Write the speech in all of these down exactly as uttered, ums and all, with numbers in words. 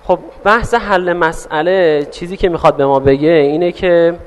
خب بحث حل مسئله چیزی که میخواد به ما بگه اینه که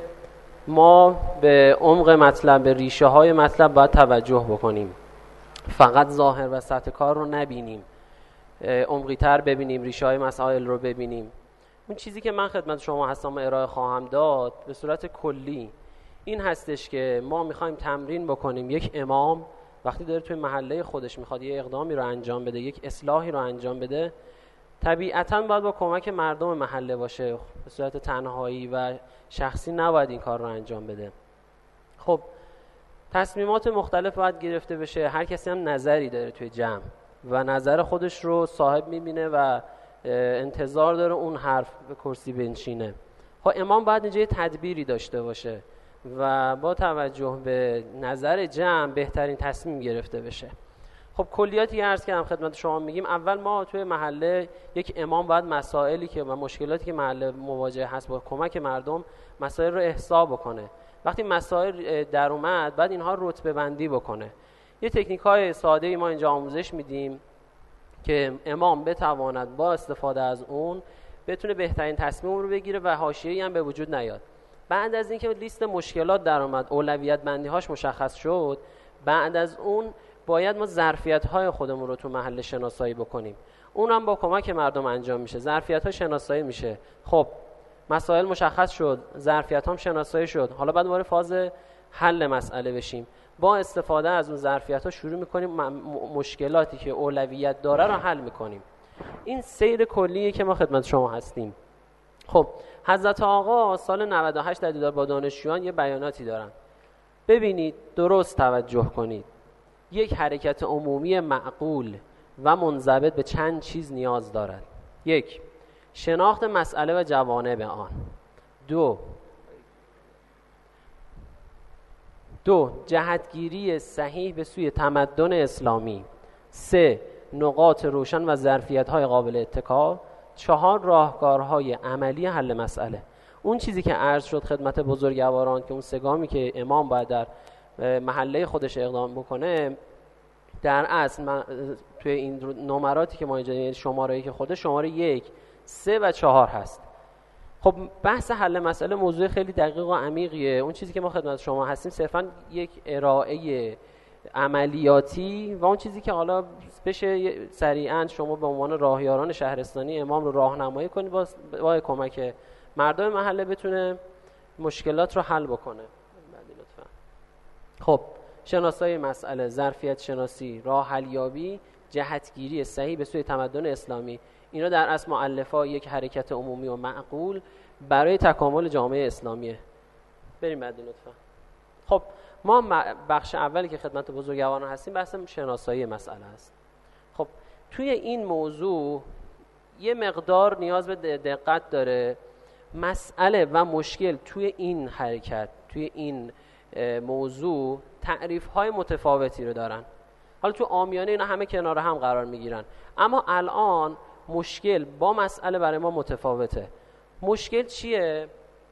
ما به عمق مطلب، به ریشه های مطلب باید توجه بکنیم. فقط ظاهر و سطح کار رو نبینیم، عمقی تر ببینیم، ریشه های مسائل رو ببینیم. اون چیزی که من خدمت شما هستم و ارائه خواهم داد به صورت کلی این هستش که ما میخوایم تمرین بکنیم. یک امام وقتی داره توی محله خودش میخواد یه اقدامی رو انجام بده، یک اصلاحی رو انجام بده، طبیعتاً باید با کمک مردم محله باشه، به صورت تنهایی و شخصی نباید این کار رو انجام بده. خب تصمیمات مختلف باید گرفته بشه، هر کسی هم نظری داره توی جمع و نظر خودش رو صاحب میبینه و انتظار داره اون حرف به کرسی بنشینه. خب امام باید اینجا یه تدبیری داشته باشه و با توجه به نظر جمع بهترین تصمیم گرفته بشه. خب کلیاتی عرض کردم خدمت شما میگیم. اول ما توی محله یک امام باید مسائلی که و مشکلاتی که محله مواجه هست با کمک مردم مسائل رو احصا بکنه. وقتی مسائل در اومد بعد اینها رتبه بندی بکنه. یه تکنیک های ساده ای ما اینجا آموزش میدیم که امام بتواند با استفاده از اون بتونه بهترین تصمیم رو بگیره و حاشیه‌ای هم به وجود نیاد. بعد از اینکه لیست مشکلات در اومد، اولویت بندی هاش مشخص شد، بعد از اون باید ما ظرفیت های خودمون رو تو محل شناسایی بکنیم. اون هم با کمک مردم انجام میشه. ظرفیت ها شناسایی میشه. خب مسائل مشخص شد، ظرفیت هم شناسایی شد، حالا بعد وارد فاز حل مسئله بشیم. با استفاده از اون ظرفیت ها شروع میکنیم مشکلاتی که اولویت داره رو حل میکنیم. این سیر کلیه که ما خدمت شما هستیم. خب حضرت آقا سال نود و هشت در دیدار با دانشجویان یه بیاناتی دارن. ببینید، درست توجه کنید. یک حرکت عمومی معقول و منضبط به چند چیز نیاز دارد. یک، شناخت مسئله و جوانب آن. دو دو جهتگیری صحیح به سوی تمدن اسلامی. سه، نقاط روشن و ظرفیت‌های قابل اتکا. چهار، راهکارهای عملی حل مسئله. اون چیزی که عرض شد خدمت بزرگواران که اون سگامی که امام باید در محله خودش اقدام بکنه، در اصل من توی این نمراتی که ما اینجا شماره‌ای که خود شماره یک، سه و چهار هست. خب بحث حل مسئله موضوع خیلی دقیق و عمیقیه. اون چیزی که ما خدمت شما هستیم صرفاً یک ارائه عملیاتی و اون چیزی که حالا بشه سریعاً شما به عنوان راهیاران شهرستانی امام رو راهنمایی کنید با, با کمک مردم محله بتونه مشکلات رو حل بکنه. لطفاً. خب شناسایی مسئله، ظرفیت شناسی، راه حلیابی، جهتگیری صحیح به سوی تمدن اسلامی، اینا در اصل مؤلفه‌های یک حرکت عمومی و معقول برای تکامل جامعه اسلامیه. بریم بعد لطفا. خب ما بخش اولی که خدمت بزرگواران هستیم بحث شناسایی مسئله است. خب توی این موضوع یه مقدار نیاز به دقت داره. مسئله و مشکل توی این حرکت، توی این موضوع تعریف‌های متفاوتی رو دارن. حالا تو عامیانه اینا همه کنار هم قرار میگیرن، اما الان مشکل با مسئله برای ما متفاوته. مشکل چیه؟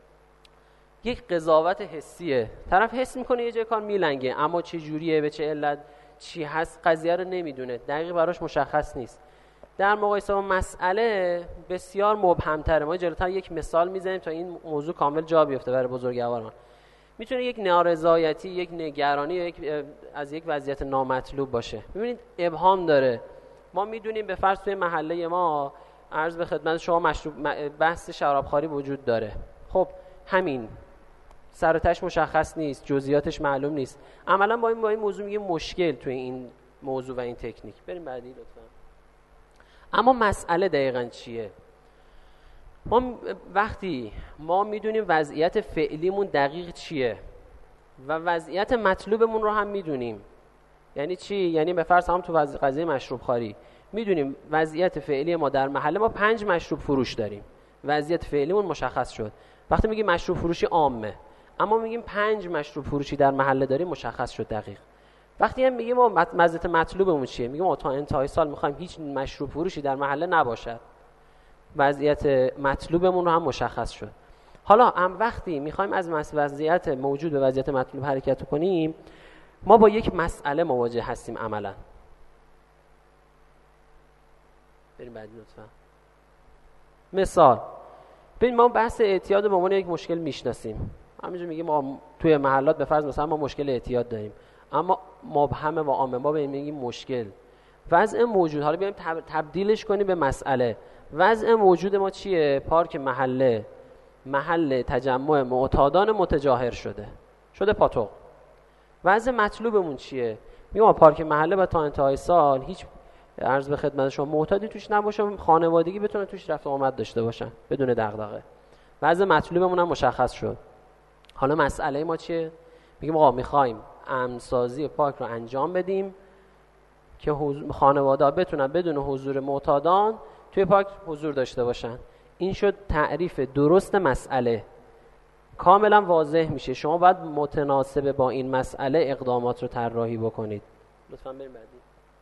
یک قضاوت حسیه. طرف حس میکنه یه جای کار میلنگه، اما چه جوریه، به چه علت، چی هست، قضیه رو نمیدونه، دقیق براش مشخص نیست. در مقایسه با مسئله بسیار مبهم‌تره. ما جلوتر یک مثال میزنیم تا این موضوع کامل جا بیفته برای بزرگواران. میتونه یک نارضایتی، یک نگرانی، یک از یک وضعیت نامطلوب باشه. ببینید ابهام داره. ما میدونیم به فرض توی محله ما عرض به خدمت شما مشروب بحث شرابخواری وجود داره. خب همین سرتش مشخص نیست، جزئیاتش معلوم نیست. عملا با این با این موضوع میگه مشکل توی این موضوع و این تکنیک. بریم بعدی لطفا. اما مسئله دقیقاً چیه؟ ما وقتی ما میدونیم وضعیت فعلیمون دقیق چیه و وضعیت مطلوبمون رو هم میدونیم. یعنی چی؟ یعنی به فرض هم تو قضیه مشروب خواری میدونیم وضعیت فعلی ما در محله ما پنج مشروب فروش داریم. وضعیت فعلیمون مشخص شد. وقتی میگیم مشروب فروشی عامه، اما میگیم پنج مشروب فروشی در محله داریم، مشخص شد دقیق. وقتی هم میگیم ما وضعیت مطلوبمون چیه، میگیم ما تا انتهای سال میخوایم هیچ مشروب فروشی در محله نباشد. وضعیت مطلوبمون رو هم مشخص شد. حالا هم وقتی میخوایم از وضعیت موجود به وضعیت مطلوب حرکت کنیم، ما با یک مسئله مواجه هستیم عملا. بریم بعدی لطفا. مثال ببین، ما بحث اعتیاد به عنوان یک مشکل میشناسیم، همینجور میگیم ما توی محلات به فرض مثلا ما مشکل اعتیاد داریم، اما مبهمه و عامه، ما به این میگیم مشکل. وضع موجود، حالا بیایم تبدیلش کنیم به مسئله. وضع موجود ما چیه؟ پارک محله محل تجمع معتادان متجاهر شده شده پاتوق. وضع مطلوبمون چیه؟ میگم پارک محله با تا انتهای سال هیچ، عرض به خدمت شما، معتادی توش نباشه، خانوادگی بتونه توش رفت و آمد داشته باشن بدون دغدغه. وضع مطلوبمون هم مشخص شد. حالا مسئله ما چیه؟ میگیم آقا میخوایم امن‌سازی پارک رو انجام بدیم که خانواده‌ها بتونن بدون حضور معتادان توی پارک حضور داشته باشن. این شد تعریف درست مسئله، کاملا واضح میشه. شما باید متناسب با این مسئله اقدامات رو طراحی بکنید. لطفاً بریم بعدی.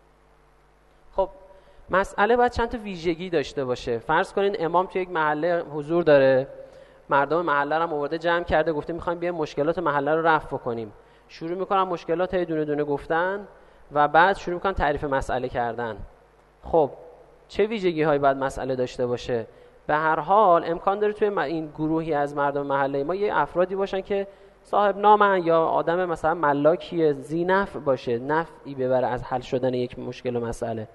خب مسئله باید چند تا ویژگی داشته باشه. فرض کنین امام توی یک محله حضور داره، مردم محله رو هم آورده جمع کرده، گفته میخوایم بیایم مشکلات محله رو رفع کنیم. شروع میکنن مشکلات های دونه دونه گفتن و بعد شروع میکنن تعریف مسئله کردن. خب چه ویژگی هایی باید مسئله داشته باشه؟ به هر حال امکان داره توی این گروهی از مردم محله ما یه افرادی باشن که صاحب نامن یا آدم مثلا ملاکی ذی نفع باشه، نفعی ببره از حل شدن یک مشکل و مسئله.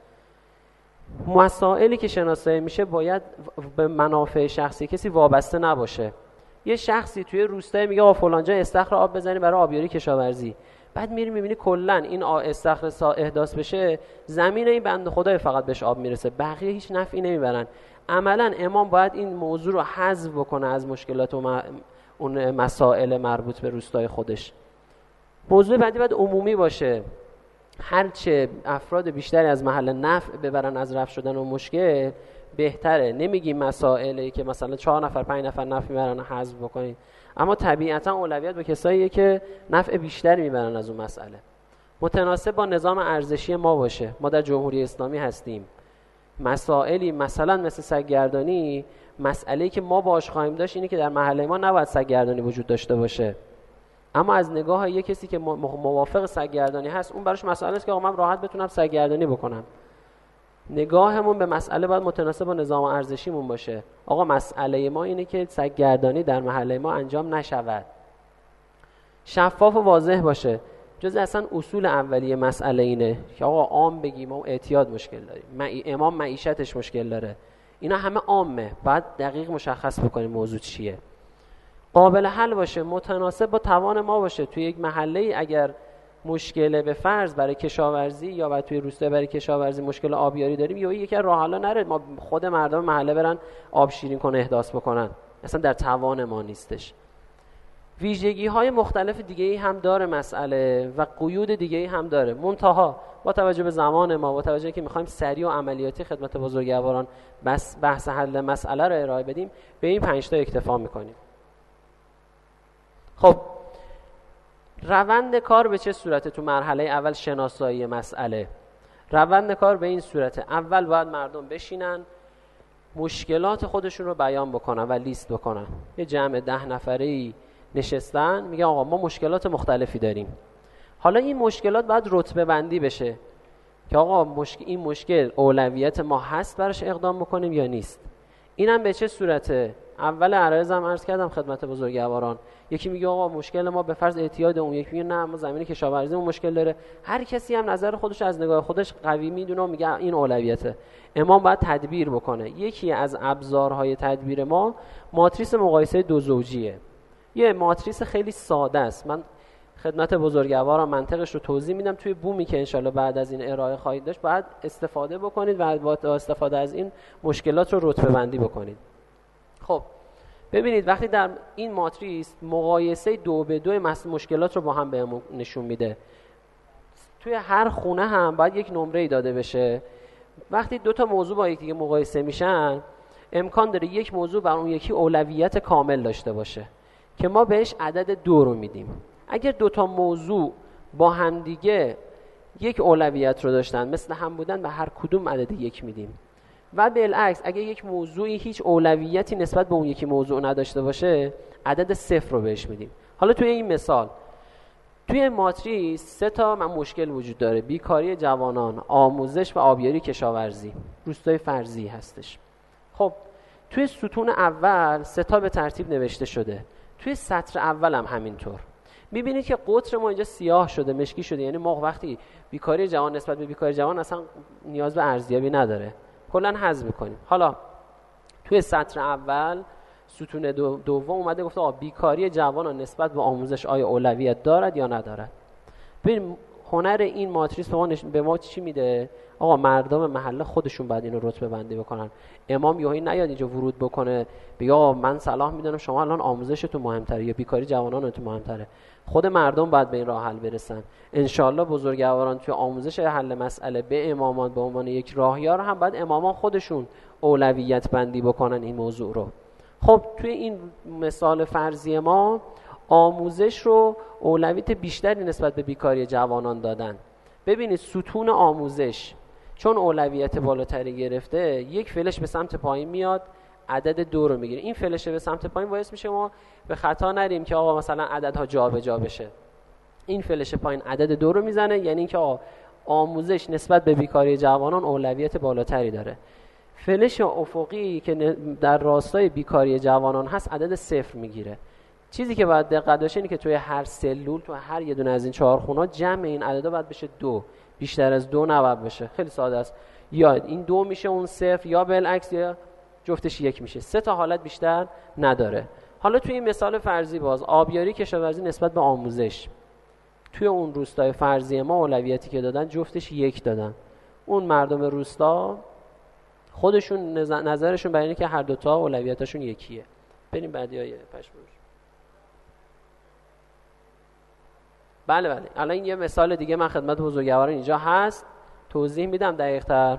مسائلی که شناسایی میشه باید به منافع شخصی کسی وابسته نباشه. یه شخصی توی روستای میگه آ فلان جا استخر آب بزنی برای آبیاری کشاورزی، بعد میری میبینی کلا این استخر احداث بشه، زمین این بنده خدای فقط بهش آب میرسه، بقیه هیچ نفعی نمیبرن. عملا امام باید این موضوع رو حذف بکنه از مشکلات و اون مسائل مربوط به روستای خودش. موضوع بعدی باید عمومی باشه، هرچه افراد بیشتری از محل نفع ببرن از رفع شدن و مشکل بهتره. نمیگیم مسائلی که مثلا چهار نفر پنج نفر نفع میبرن حذف بکنید، اما طبیعتا اولویت به کساییه که نفع بیشتری میبرن از اون مسئله. متناسب با نظام ارزشی ما باشه. ما در جمهوری اسلامی هستیم، مسائلی مثلا مثل سگ‌گردانی، مسئله‌ای که ما باهاش خواهیم داشت اینه که در محله ما نباید سگ‌گردانی وجود داشته باشه، اما از نگاه یک کسی که موافق سگ‌گردانی هست اون براش مسئله است که آقا من راحت بتونم سگ‌گردانی بکنم. نگاهمون به مسئله باید متناسب با نظام ارزشیمون باشه. آقا مسئله ما اینه که سگ‌گردانی در محله ما انجام نشود، شفاف و واضح باشه. جز اصلا اصول اولیه مسئله اینه که آقا عام بگیم ما اعتیاد مشکل داریم، معی... امام معیشتش مشکل داره، اینا همه عامه، بعد دقیق مشخص بکنیم موضوع چیه، قابل حل باشه، متناسب با توان ما باشه. توی یک محله اگر مشکل به فرض برای کشاورزی یا بعد توی روستا برای کشاورزی مشکل آبیاری داریم، یا یکی از راه حلا نره ما خود مردم محله برن آب شیرین کنه احداث بکنن، اصلا در توان ما نیستش. ویژگی های مختلف دیگه ای هم داره مسئله و قیود دیگه ای هم داره. منتها با توجه به زمان ما، با توجه که میخوایم سریع و عملیاتی خدمت بزرگواران بس بحث حل مسئله رو ارائه بدیم، به این پنج تا اکتفا میکنیم. خب روند کار به چه صورته؟ تو مرحله اول شناسایی مسئله. روند کار به این صورته: اول باید مردم بشینن مشکلات خودشون رو بیان بکنن و لیست بکنن. یه جمع ده نفره‌ای نشستن میگه آقا ما مشکلات مختلفی داریم. حالا این مشکلات باید رتبه بندی بشه که آقا مشکل این مشکل اولویت ما هست براش اقدام بکنیم یا نیست. اینم به چه صورته؟ اول عرایزم عرض کردم خدمت بزرگواران، یکی میگه آقا مشکل ما به فرض اعتیاد، اون یکی میگه نه ما زمینی کشاورزیمون مشکل داره. هر کسی هم نظر خودش از نگاه خودش قوی میدونه و میگه این اولویته. امام باید تدبیر بکنه. یکی از ابزارهای تدبیر ما ماتریس مقایسه دو زوجیه. یه ماتریس خیلی ساده است، من خدمت بزرگواران منطقش رو توضیح میدم توی بومی که انشالله بعد از این ارائه خواهید داشت، باید استفاده بکنید و با استفاده از این مشکلات رو رتبه بندی بکنید. خب ببینید وقتی در این ماتریس مقایسه دو به دو مشکلات رو با هم بهمون نشون میده. توی هر خونه هم باید یک نمره‌ای داده بشه. وقتی دو تا موضوع با یکدیگه مقایسه میشن، امکان داره یک موضوع بر اون یکی اولویت کامل داشته باشه که ما بهش عدد دو رو میدیم. اگر دو تا موضوع با همدیگه یک اولویت رو داشتن، مثل هم بودن، به هر کدوم عدد یک میدیم. و بالعکس اگر یک موضوعی هیچ اولویتی نسبت به اون یکی موضوع نداشته باشه، عدد صفر رو بهش میدیم. حالا توی این مثال، توی این ماتریس سه تا من مشکل وجود داره: بیکاری جوانان، آموزش و آبیاری کشاورزی. روستای فرضی هستش. خب توی ستون اول سه تا به ترتیب نوشته شده، توی سطر اول هم همینطور. میبینید که قطر ما اینجا سیاه شده، مشکی شده، یعنی ما وقتی بیکاری جوان نسبت به بیکاری جوان اصلا نیاز به ارزیابی نداره، کلا حذف میکنیم. حالا توی سطر اول ستون دو دوم اومده گفته آقا بیکاری جوانان نسبت به آموزش آیا اولویت دارد یا ندارد. ببین هنر این ماتریس به ما, نش... به ما چی میده؟ آقا مردم محله خودشون باید اینو رتبه بندی بکنن. امام یوهی نیاد اینجا ورود بکنه بگه آقا من صلاح میدونم شما الان آموزشتون مهمتره یا بیکاری جوانانتون مهمتره. خود مردم باید به این راه حل برسن. انشالله بزرگواران توی آموزش حل مسئله به امامان به عنوان یک راهیار هم باید امامان خودشون اولویت بندی بکنن این موضوع رو. خب توی این مثال فرضی ما آموزش رو اولویت بیشتری نسبت به بیکاری جوانان دادن. ببینید ستون آموزش چون اولویت بالاتری گرفته، یک فلش به سمت پایین میاد عدد دو رو میگیره. این فلش به سمت پایین باعث میشه ما به خطا نریم که آقا مثلا عددها جابجا بشه. این فلش پایین عدد دو رو میزنه، یعنی اینکه آقا آموزش نسبت به بیکاری جوانان اولویت بالاتری داره. فلش افقی که در راستای بیکاری جوانان هست عدد صفر میگیره. چیزی که باید دقت داشته اینه که توی هر سلول، توی هر یه دونه از این چهار خونه جمع این عددا باید بشه دو، بیشتر از دو نباید بشه. خیلی ساده است، یا این دو میشه اون صفر یا بالعکس یا جفتش یک میشه. سه تا حالت بیشتر نداره. حالا توی این مثال فرضی باز آبیاری کشاورزی نسبت به آموزش، توی اون روستای فرضی ما اولویتی که دادن جفتش یک دادن. اون مردم روستا خودشون نظرشون برای اینه که هر دوتا اولویتاشون یکیه. بریم بعدیای پشموش. بله بله الان یه مثال دیگه من خدمت بزرگواران اینجا هست، توضیح میدم دقیق تر.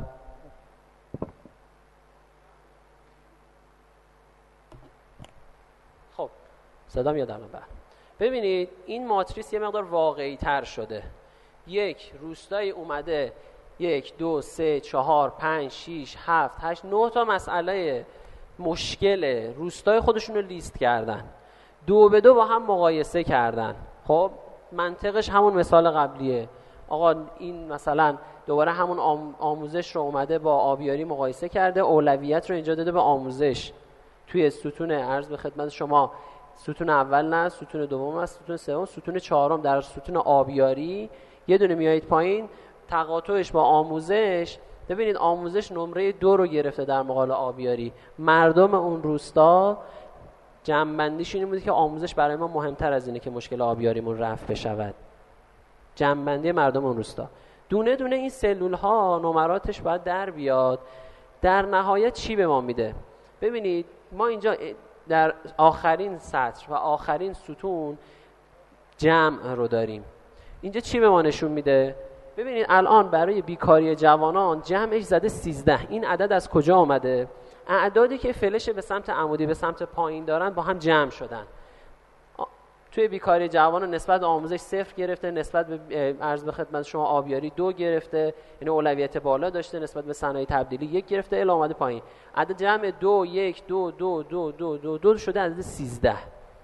خب صدا میاد الان؟ بله. ببینید این ماتریس یه مقدار واقعی تر شده. یک روستایی اومده یک دو سه چهار پنج شیش هفت هشت نه تا مسئله مشکل روستای خودشون رو لیست کردن، دو به دو با هم مقایسه کردن. خب منطقش همون مثال قبلیه. آقا این مثلا دوباره همون آموزش رو اومده با آبیاری مقایسه کرده، اولویت رو اینجا داده به آموزش. توی ستون عرض به خدمت شما ستون اول نه، ستون دوم است، ستون سوم، ستون چهارم در ستون آبیاری یه دونه میایید پایین، تقاطعش با آموزش. ببینید آموزش نمره دو رو گرفته در مقابل آبیاری. مردم اون روستا جمع‌بندیش این بود که آموزش برای ما مهمتر از اینه که مشکل آبیاریمون رفع بشود. جمع‌بندی مردم اون روستا. دونه دونه این سلول ها نمراتش باید در بیاد. در نهایت چی به ما میده؟ ببینید ما اینجا در آخرین سطر و آخرین ستون جمع رو داریم. اینجا چی به ما نشون میده؟ ببینید الان برای بیکاری جوانان جمعش زده سیزده. این عدد از کجا آمده؟ اعدادی که فلش به سمت عمودی به سمت پایین دارن با هم جمع شدن. توی بیکاری جوانان نسبت به آموزش صفر گرفته، نسبت به عرض به خدمت شما آبیاری دو گرفته، یعنی اولویت بالا داشته، نسبت به صنایع تبدیلی یک گرفته، الی اومده پایین. عدد جمع دو یک دو دو دو دو دو دو شده عدد سیزده.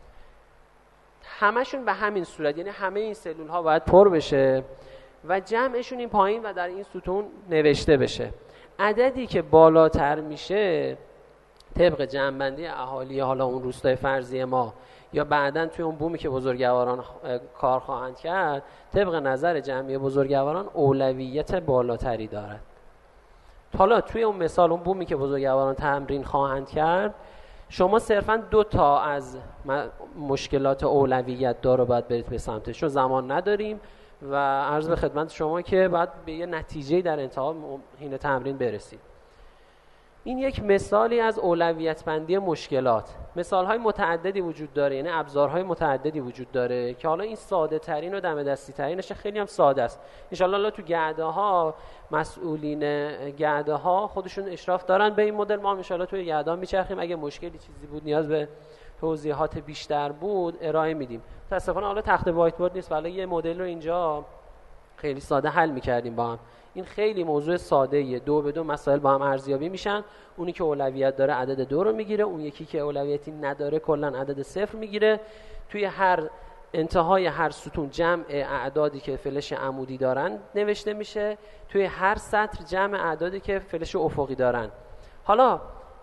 همشون به همین صورت، یعنی همه این سلول ها باید پر بشه و جمعشون این پایین و در این ستون نوشته بشه. عددی که بالاتر میشه طبق جمع‌بندی اهالی حالا اون روستای فرضی ما یا بعداً توی اون بومی که بزرگواران کار خواهند کرد، طبق نظر جمعی بزرگواران اولویت بالاتری دارد. حالا توی اون مثال اون بومی که بزرگواران تمرین خواهند کرد، شما صرفاً دو تا از مشکلات اولویت دار رو باید برید به سمتش، چون زمان نداریم و عرض به خدمت شما که باید به یه نتیجه در انتها حین تمرین برسید. این یک مثالی از اولویت بندی مشکلات. مثال‌های متعددی وجود داره، یعنی ابزارهای متعددی وجود داره که حالا این ساده ترین و دم دستی ترینش خیلی هم ساده است. ان شاء الله تو گرده ها مسئولین گرده ها خودشون اشراف دارن به این مدل. ما ان شاء الله توی گرده ها میچرخیم، اگه مشکلی چیزی بود نیاز به توضیحات بیشتر بود ارائه میدیم. متاسفانه حالا تخت وایت بورد نیست، ولی یه مدل رو اینجا خیلی ساده حل می‌کردیم با هم. این خیلی موضوع ساده‌ایه، دو به دو مسائل با هم ارزیابی میشن. اونی که اولویت داره عدد دو رو میگیره، اون یکی که اولویتی نداره کلا عدد صفر میگیره. توی هر انتهای هر ستون جمع اعدادی که فلش عمودی دارن نوشته میشه، توی هر سطر جمع اعدادی که فلش افقی دارن. حالا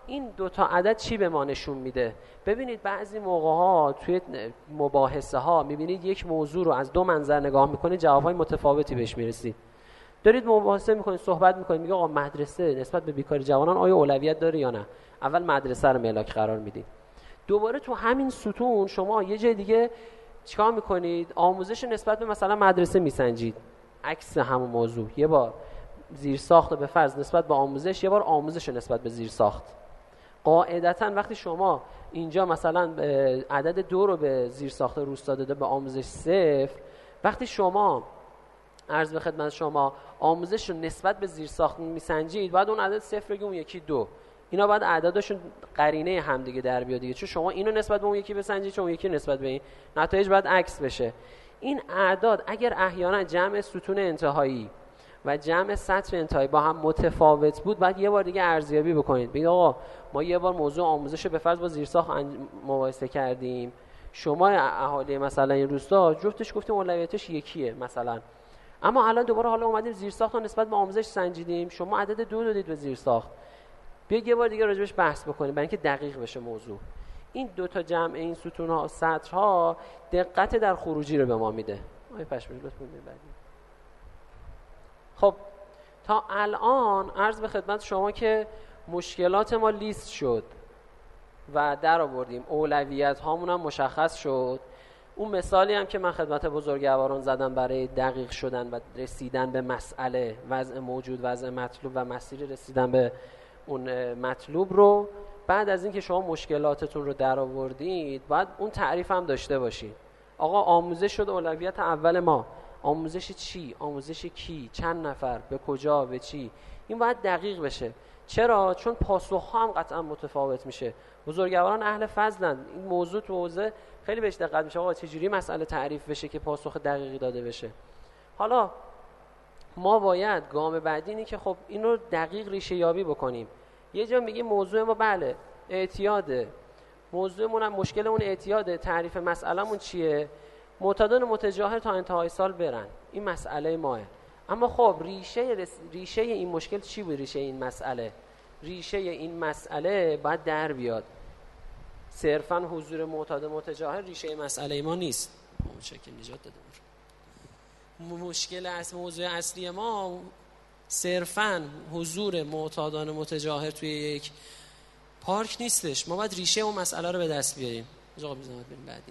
این دو تا عدد چی به ما نشون میده؟ ببینید بعضی موقع ها توی مباحثه ها میبینید یک موضوع رو از دو منظر نگاه میکنید، جوابهای متفاوتی بهش میرسید. دارید مباحثه میکنید، صحبت میکنید، میگه آقا مدرسه نسبت به بیکاری جوانان آیا اولویت داره یا نه؟ اول مدرسه رو ملاک قرار میدید. دوباره تو همین ستون شما یه جای دیگه چیکار میکنید؟ آموزش نسبت به مثلا مدرسه میسنجید، عکس همون موضوع. یه بار زیرساخت به فرض نسبت به آموزش، یه بار آموزش نسبت به زیرساخت. قاعدتاً وقتی شما اینجا مثلا عدد دو رو به زیرساخت روستا داده، به آموزش صفر، وقتی شما عرض به خدمت شما آموزش رو نسبت به زیرساخت میسنجید، بعد اون عدد صفر بگه اون یکی دو، اینا باید اعدادشون قرینه هم دیگه در بیاد دیگه، چون شما اینو نسبت به اون یکی بسنجید، چون اون یکی نسبت به این، نتایج باید عکس بشه. این اعداد اگر احیانا جمع ستون انتهایی و جمع سطر انتهایی با هم متفاوت بود، بعد یه بار دیگه ارزیابی بکنید. بگید آقا ما یه بار موضوع آموزش رو به فرض با زیرساخت مقایسه کردیم، شما اهالی مثلا این روستا جفتش گفتیم اولویتش یکیه مثلا، اما الان دوباره حالا اومدیم زیرساخت رو نسبت به آموزش سنجیدیم، شما عدد دو دادید به زیرساخت. بیاید یه بار دیگه راجبش بحث بکنیم برای اینکه دقیق بشه موضوع. این دو تا جمع این ستون‌ها و سطرها دقت در خروجی رو به ما میده. آقای پشمش لطفاً ببرید. خب تا الان عرض به خدمت شما که مشکلات ما لیست شد و در آوردیم، اولویت هامون هم مشخص شد. اون مثالی هم که من خدمت بزرگواران زدم برای دقیق شدن و رسیدن به مسئله، وضع موجود، وضع مطلوب و مسیر رسیدن به اون مطلوب رو، بعد از اینکه شما مشکلاتتون رو در آوردید بعد اون تعریف هم داشته باشید. آقا آموزش شد اولویت اول ما، آموزش چی؟ آموزش کی؟ چند نفر؟ به کجا؟ به چی؟ این باید دقیق بشه. چرا؟ چون پاسخ‌ها هم قطعا متفاوت میشه. بزرگواران اهل فضلن، این موضوع تو حوزه خیلی بهش دقت میشه. آقا چجوری مسئله تعریف بشه که پاسخ دقیقی داده بشه؟ حالا ما باید گام بعدی اینه که خب اینو دقیق ریشه یابی بکنیم. یه جا میگیم موضوع ما بله اعتیاده، موضوعمون هم مشکلمون اعتیاده، تعریف مسئلهمون چیه؟ معتادان متجاهل تا انتهای سال برن، این مسئله ماه. اما خب ریشه رس... ریشه این مشکل چی بود؟ ریشه این مسئله ریشه این مسئله باید در بیاد. صرفا حضور معتاد متجاهل ریشه مسئله ما نیست. اون شکل نجات داده بود. مشکل از موضوع اصلی ما صرفا حضور معتادان متجاهل توی یک پارک نیستش. ما باید ریشه اون مسئله رو به دست بیاریم. آقا بزنید بریم بعدی.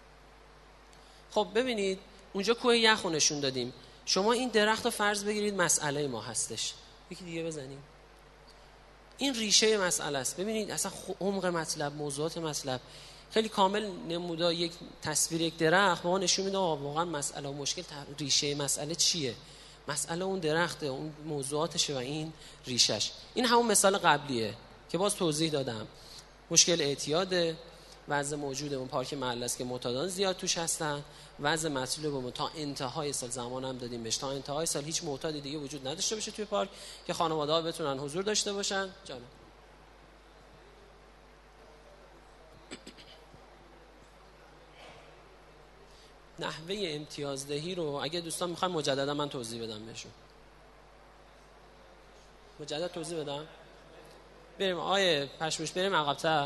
خب ببینید اونجا کوه یخ رو نشون دادیم. شما این درخت رو فرض بگیرید مسئله ما هستش. یکی دیگه بزنیم. این ریشه مسئله است. ببینید اصلا عمق مطلب، موضوعات مطلب خیلی کامل نمودا یک تصویر یک درخت ما نشون میده واقعا مسئله و مشکل ریشه مسئله چیه. مسئله اون درخته، اون موضوعاتشه و این ریشش. این همون مثال قبلیه که باز توضیح دادم. مشکل اعتیاده، وضع موجود اون پارک محل است که معتادان زیاد توش هستن، وضع مطلوبمون تا انتهای سال زمان هم دادیم بهش، تا انتهای سال هیچ معتادی دیگه وجود نداشته باشه توی پارک که خانواده‌ها بتونن حضور داشته باشن. جانم نحوه امتیازدهی رو اگه دوستان میخوان مجددا من توضیح بدم بهشون. مجدد توضیح بدم؟ بریم آیه پشموش بریم عقب‌تر.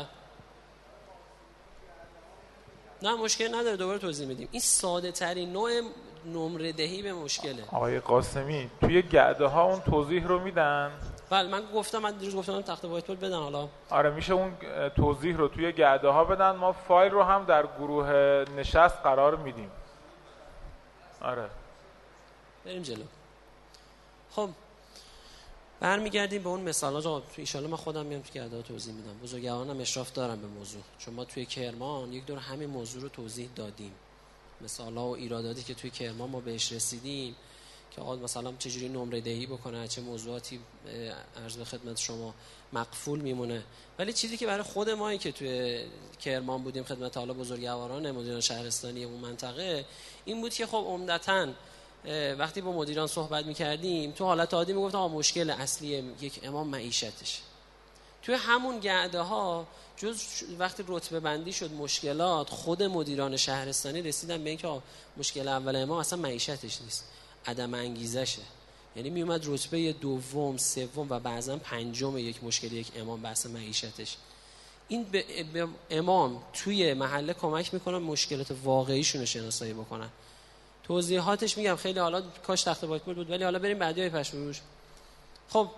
نه مشکل نداره دوباره توضیح میدیم. این ساده ترین نوع نمره دهی به مشکله. آقای قاسمی توی گرده ها اون توضیح رو میدن؟ بله من گفتم، من دیروز گفتم تخته وایت بورد بدن. حالا آره میشه اون توضیح رو توی گرده ها بدن، ما فایل رو هم در گروه نشست قرار میدیم. آره بریم جلو. خب برمیگردیم به اون مثالا. تو ان شاءالله من خودم میام تو گرده ها توضیح میدم. بزرگوارانم اشراف دارم به موضوع، چون ما توی کرمان یک دور همین موضوع رو توضیح دادیم. مثالا و ایراداتی که توی کرمان ما بهش رسیدیم که آقا مثلا چجوری نمره دهی بکنه، چه موضوعاتی عرض به خدمت شما مقفول میمونه. ولی چیزی که برای خود مایی که توی کرمان بودیم خدمت حالا بزرگواران مدیران شهرستانی اون منطقه این بود که خب عمدتاً وقتی با مدیران صحبت می‌کردیم تو حالت عادی میگفتن آقا مشکل اصلی یک امام معیشتش. توی همون گرده ها جز وقتی رتبه بندی شد مشکلات، خود مدیران شهرستانی رسیدن به اینکه مشکل اول امام اصلا معیشتش نیست، عدم انگیزشه. یعنی می اومد رتبه دوم، سوم و بعضا پنجم یک مشکل یک امام بحث معیشتش. این به امام توی محله کمک میکنه مشکلات واقعیشون رو شناسایی بکنن. توضیحاتش میگم خیلی، حالا کاش تخت واکمل بود، ولی حالا بریم بعدی های پشمروش. خب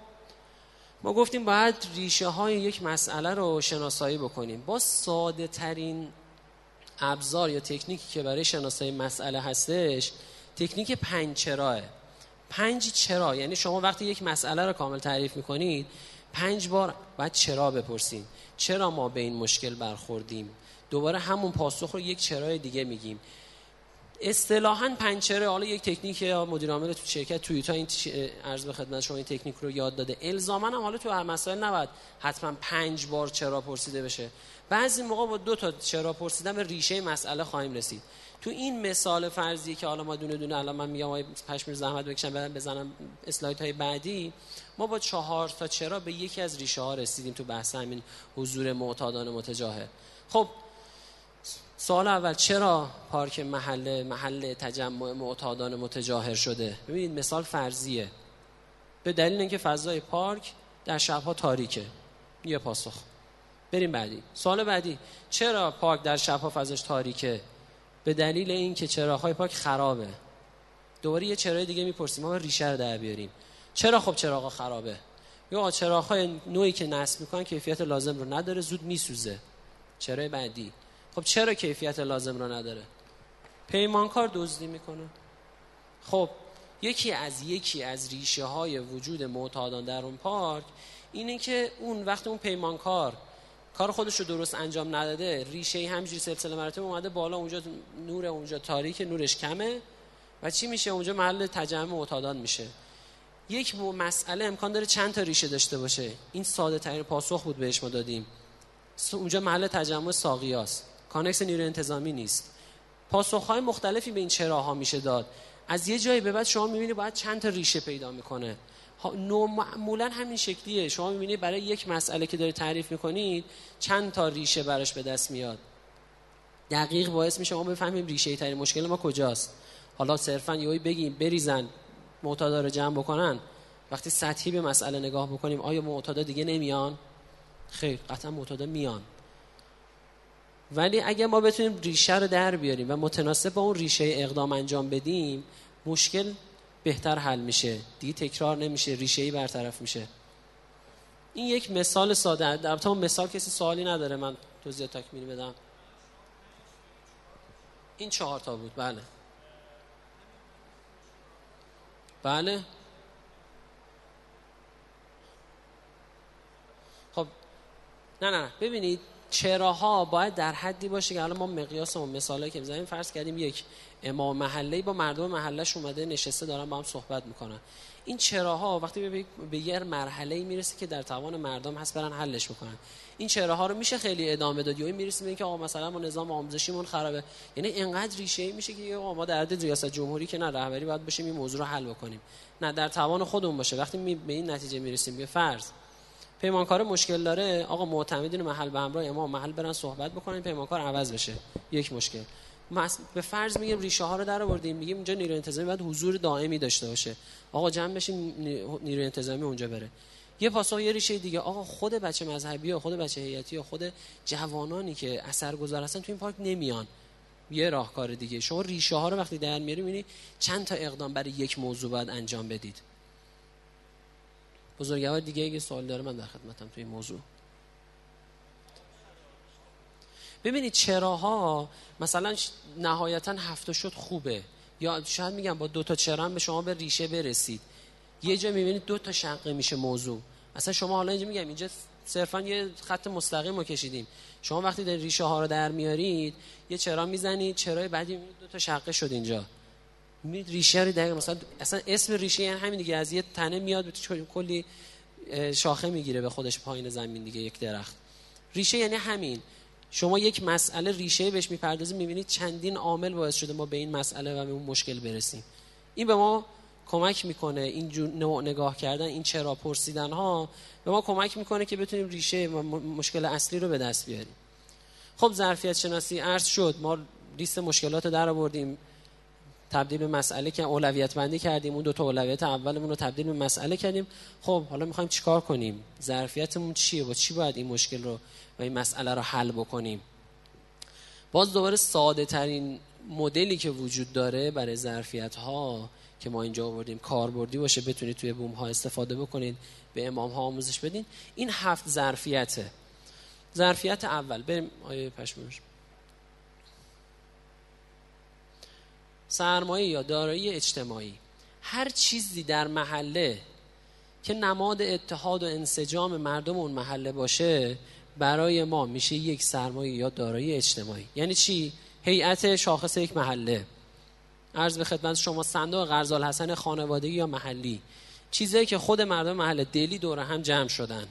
ما گفتیم باید ریشه های یک مسئله رو شناسایی بکنیم. با ساده ترین ابزار یا تکنیکی که برای شناسایی مسئله هستش تکنیک پنج چراه. پنج چرا، یعنی شما وقتی یک مسئله رو کامل تعریف میکنید پنج بار باید چرا بپرسید. چرا ما به این مشکل برخوردیم؟ دوباره همون پاسخ رو یک چرای دیگه میگیم. اصطلاحاً پنج چرا، حالا یک تکنیک مدیر عامل تو شرکت توییتا این عرض به خدمت شما این تکنیک رو یاد داده. الزاماً هم حالا تو هر مسائل نباید حتما پنج بار چرا پرسیده بشه. بعضی موقع با دو تا چرا پرسیدن به ریشه مسئله خواهیم رسید. تو این مثال فرضی که حالا ما دونه دونه الان من میگم آقای پشمیر زحمت بکشن بعدن بزنم اسلایدهای بعدی، ما با چهار تا چرا به یکی از ریشه ها رسیدیم تو بحث همین حضور معتادان متجاهل. خب سوال اول، چرا پارک محله محل تجمع معتادان متجاهر شده؟ ببینید مثال فرضیه. به دلیل اینکه فضای پارک در شبها تاریکه. یه پاسخ. بریم بعدی. سوال بعدی، چرا پارک در شبها فضاش تاریکه؟ به دلیل اینکه چراغ‌های پارک خرابه. دوباره یه چرای دیگه میپرسیم، ما ریشه رو در بیاریم. چرا خب چراغا خرابه؟ یا چراغ‌های نوعی که نصب میکنن کیفیت لازم رو نداره، زود میسوزه. چرای بعدی، خب چرا کیفیت لازم رو نداره؟ پیمانکار دزدی میکنه. خب یکی از یکی از ریشه های وجود معتادان در اون پارک اینه که اون وقت اون پیمانکار کار خودش رو درست انجام نداده، ریشه همینجوری سلسله مراتب اومده بالا، اونجا نور، اونجا تاریک، نورش کمه و چی میشه؟ اونجا محل تجمع معتادان میشه. یک مسئله امکان داره چند تا ریشه داشته باشه. این ساده ترین پاسخ بود بهش ما دادیم. اونجا محل تجمع ساقیاست، کانکس نیروی انتظامی نیست. پاسخ‌های مختلفی به این چراها میشه داد. از یه جایی به بعد شما می‌بینید باید چند تا ریشه پیدا میکنه. معمولا همین شکلیه. شما می‌بینید برای یک مسئله که دارید تعریف میکنید چند تا ریشه براش به دست میاد. دقیق باعث میشه ما بفهمیم ریشه ترین مشکل ما کجاست. حالا صرفاً یهویی بگیم بریزن معتادا رو جمع بکنن، وقتی سطحی به مسئله نگاه بکنیم آیا معتادا دیگه نمیان؟ خیر، قطعا معتادا میان. ولی اگه ما بتونیم ریشه رو در بیاریم و متناسب با اون ریشه اقدام انجام بدیم، مشکل بهتر حل میشه، دیگه تکرار نمیشه، ریشه‌ای برطرف میشه. این یک مثال ساده. در البته اون مثال کسی سوالی نداره من توضیح تکمیلی بدم؟ این چهار تا بود. بله بله. خب نه نه نه ببینید، چراها باید در حدی باشه که الان ما مقیاسمون مثالایی که می‌زنیم فرض کردیم یک امام محله‌ای با مردم محله‌اش اومده نشسته دارن با هم صحبت میکنن. این چراها وقتی به یه مرحله‌ای میرسه که در توان مردم هست برن حلش بکنن. این چراها رو میشه خیلی ادامه داد. یهو میرسیم به اینکه آقا مثلا ما نظام آموزشیمون خرابه، یعنی اینقدر ریشه‌ای میشه که آقا ما در حد ریاست جمهوری که نه، رهبری باید باشیم این موضوع رو حل بکنیم. نه، در توان خودمون باشه. وقتی می به این نتیجه میرسیم به فرض پیمانکار مشکل داره، آقا معتمدین محل به همراه امام محل برن صحبت بکنن، پیمانکار عوض بشه، یک مشکل. به فرض میگیم ریشه ها رو در آوردیم، میگیم اینجا نیروی انتظامی باید حضور دائمی داشته باشه، آقا جمع بشیم نیروی انتظامی اونجا بره. یه پاسخ یه ریشه دیگه، آقا خود بچه مذهبی یا خود بچه هیئتی یا خود جوانانی که اثرگذار هستن تو این پارک نمیان. یه راهکار دیگه، شما ریشه ها رو وقتی در میاری میبینی چند تا اقدام برای یک موضوع باید انجام بدید. بزرگوار دیگه اگه سوال داره من در خدمتم توی این موضوع. ببینید چراها مثلا نهایتا هفت شد خوبه، یا شاید میگم با دو تا چرا هم به شما به ریشه برسید. یه جا میبینید دو تا شقه میشه موضوع. اصلا شما حالا اینجا میگم اینجا صرفا یه خط مستقیم رو کشیدیم. شما وقتی در ریشه ها رو در میارید یه چرا میزنید، چرای بعدی میبینید دو تا شقه شد اینجا. میبینید ریشه رو دقیق مثلا اصلا اسم ریشه یعنی همین دیگه، از یه تنه میاد کلی شاخه میگیره به خودش پایین زمین دیگه، یک درخت. ریشه یعنی همین. شما یک مسئله ریشه بهش میپردازید میبینید چندین عامل باعث شده ما به این مسئله و به اون مشکل برسیم. این به ما کمک میکنه، این نوع نگاه کردن، این چرا پرسیدن ها به ما کمک میکنه که بتونیم ریشه و مشکل اصلی رو به دست بیاریم. خب ظرفیت شناسی عرض شد، ما لیست مشکلات رو در آوردیم، تبدیل به مسئله که اولویت بندی کردیم، اون دو تا اولویت اولمون رو تبدیل به مسئله کردیم. خب حالا میخوایم چیکار کنیم؟ ظرفیتمون چیه؟ با چی باید این مشکل رو و این مسئله رو حل بکنیم؟ باز دوباره ساده ترین مدلی که وجود داره برای ظرفیت ها که ما اینجا آوردیم کاربردی باشه، بتونید توی بوم ها استفاده بکنید، به امام ها آموزش بدین. این هفت ظرفیته. ظرفیت اول بریم آیه پشمش. سرمایه یا دارایی اجتماعی، هر چیزی در محله که نماد اتحاد و انسجام مردم اون محله باشه برای ما میشه یک سرمایه یا دارایی اجتماعی. یعنی چی؟ هیئت شاخص یک محله، عرض به خدمت شما صندوق قرض الحسن خانوادگی یا محلی، چیزایی که خود مردم محله دلی دور هم جمع شدن،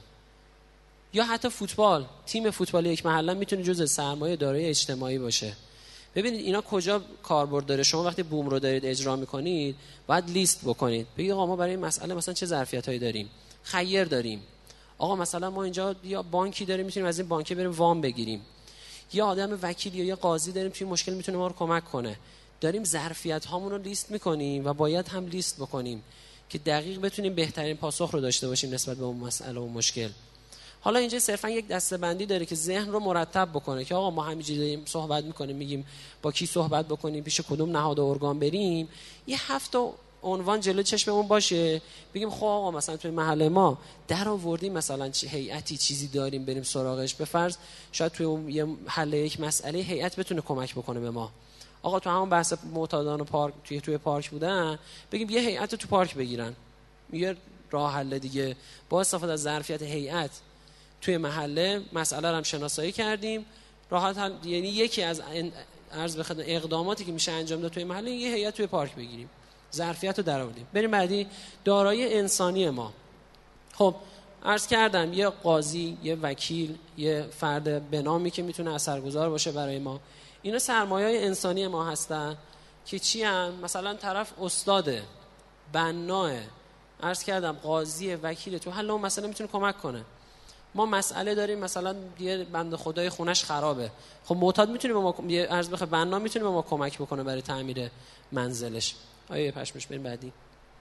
یا حتی فوتبال، تیم فوتبال یک محله میتونه جزء سرمایه دارایی اجتماعی باشه. ببینید اینا کجا کاربرد داره. شما وقتی بوم رو دارید اجرا میکنید باید لیست بکنید، بگید آقا ما برای این مسئله مثلا چه ظرفیتایی داریم. خیر داریم، آقا مثلا ما اینجا یا بانکی داریم میتونیم از این بانک بریم وام بگیریم، یا آدم وکیل یا یا قاضی داریم توی مشکل میتونه ما رو کمک کنه. داریم ظرفیت هامون رو لیست میکنیم و باید هم لیست بکنیم که دقیق بتونیم بهترین پاسخ رو داشته باشیم نسبت به اون مسئله و مشکل. حالا اینجا صرفا یک دسته‌بندی داره که ذهن رو مرتب بکنه که آقا ما همینجوری داریم صحبت میکنیم، میگیم با کی صحبت بکنیم، پیش کدوم نهاد و ارگان بریم. یه هفت عنوان جلوی چشممون باشه، بگیم خب آقا مثلا توی محله ما در آوردیم مثلا چه هیئتی چیزی داریم بریم سراغش. به فرض شاید توی اون یه حل یک مسئله هیئت بتونه کمک بکنه به ما. آقا تو همون بحث معتادان پارک توی توی پارک بودن، بگیم یه هیئت تو پارک بگیرن، یه راه حل دیگه. با استفاده از ظرفیت هیئت توی محله مسئله رو هم شناسایی کردیم، راحت هم یعنی یکی از عرض به خدمت اقداماتی که میشه انجام داد توی محله یه هیئت توی پارک بگیریم، ظرفیت رو درآوردیم. بریم بعدی، دارایی انسانی ما. خب عرض کردم یه قاضی، یه وکیل، یه فرد به نامی که میتونه اثرگذار باشه برای ما، اینا سرمایه‌های انسانی ما هستن که چی هم؟ مثلا طرف استاده، بناه، عرض کردم قاضی، وکیل، تو حل اون مسئله میتونه کمک کنه. ما مسئله داریم مثلا یه بنده خدای خونش خرابه، خب معتاد میتونه به ما یه عرض بخواد بنا میتونه به ما کمک بکنه برای تعمیر منزلش. آیه پشمش بریم بعدی.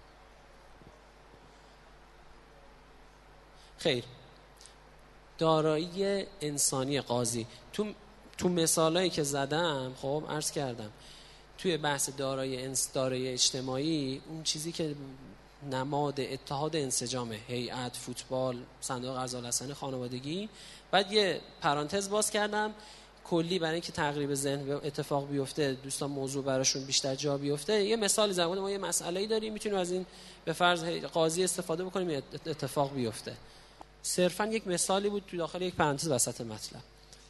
خیر، دارایی انسانی قاضی تو تو مثالایی که زدم خب عرض کردم توی بحث دارایی انس دارایی اجتماعی اون چیزی که نماد اتحاد انسجام، هیئت، فوتبال، صندوق قرض الحسن خانوادگی. بعد یه پرانتز باز کردم کلی برای اینکه تقریب ذهن اتفاق بیفته، دوستان موضوع براشون بیشتر جا بیفته. یه مثال زدم، ما یه مسئله‌ای داریم میتونیم از این به فرض قاضی استفاده بکنیم اتفاق بیفته. صرفا یک مثالی بود تو داخل یک پرانتز وسط مطلب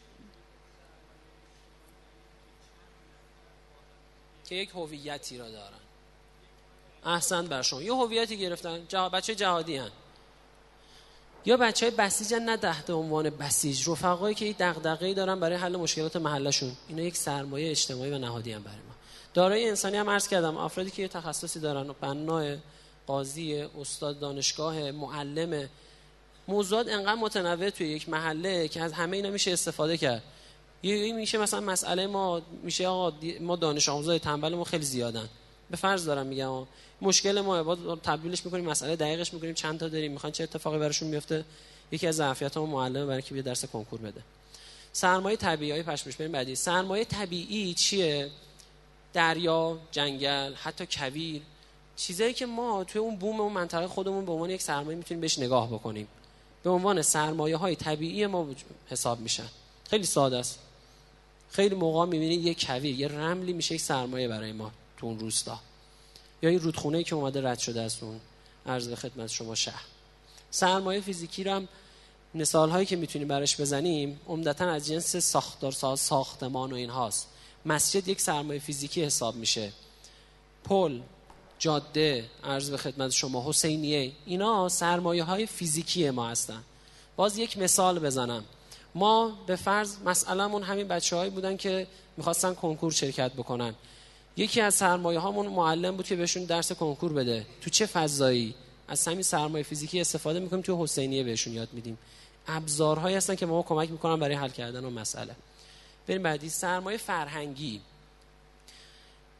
که یک هویتی را دارن. احسن بر شما. یه هویتی گرفتن، جه... بچه جهادی هن یا بچه های بسیج هن، نه تحت عنوان بسیج، رفقایی که یک دغدغه‌ای دارن برای حل مشکلات محلشون. اینا یک سرمایه اجتماعی و نهادی هم برای ما. دارایی انسانی هم عرض کردم افرادی که یه تخصصی دارن، بنا، قاضی، استاد دانشگاه، معلم. موضوعات انقدر متنوع توی یک محله که از همه اینا میشه استفاده کرد. یه میشه مثلا مسئله ما میشه آقا ما دانش آموزای تنبلمون خیلی زیادن، به فرض دارم میگم مشکل ما بعد تبدیلش میکنیم مسئله دقیقش میکنیم چند تا داریم میخوان چه اتفاقی براشون میفته. یکی از ظرفیت‌ها معلم برای که بیاد درس کنکور بده. سرمایه طبیعی پشمش بریم بعدی. سرمایه طبیعی چیه؟ دریا، جنگل، حتی کویر، چیزایی که ما توی اون بوم اون منطقه خودمون به عنوان یک سرمایه میتونیم بهش نگاه بکنیم، به عنوان سرمایه‌های طبیعی ما حساب میشن. خیلی ساده است. خیلی موقع می‌بینید یک کویر، یه رملی میشه یک سرمایه برای ما تو اون روستا، یا این رودخونه‌ای که اومده رد شده از اون عرض به خدمت شما شهر. سرمایه فیزیکی رو هم مثال‌هایی که میتونیم براش بزنیم عمدتاً از جنس ساختار ساز ساختمان و اینهاست. مسجد یک سرمایه فیزیکی حساب میشه. پل، جاده، عرض به خدمت شما حسینیه، اینا سرمایه‌های فیزیکی ما هستن. باز یک مثال بزنم، ما به فرض مسئله‌مون همین بچه‌هایی بودن که می‌خواستن کنکور شرکت بکنن. یکی از سرمایه‌هامون معلم بود که بهشون درس کنکور بده. تو چه فضایی از همین سرمایه فیزیکی استفاده می‌کنیم تو حسینیه بهشون یاد میدیم. ابزارهایی هستن که ما کمک می‌کنن برای حل کردن اون مسئله. بریم بعدی. سرمایه فرهنگی.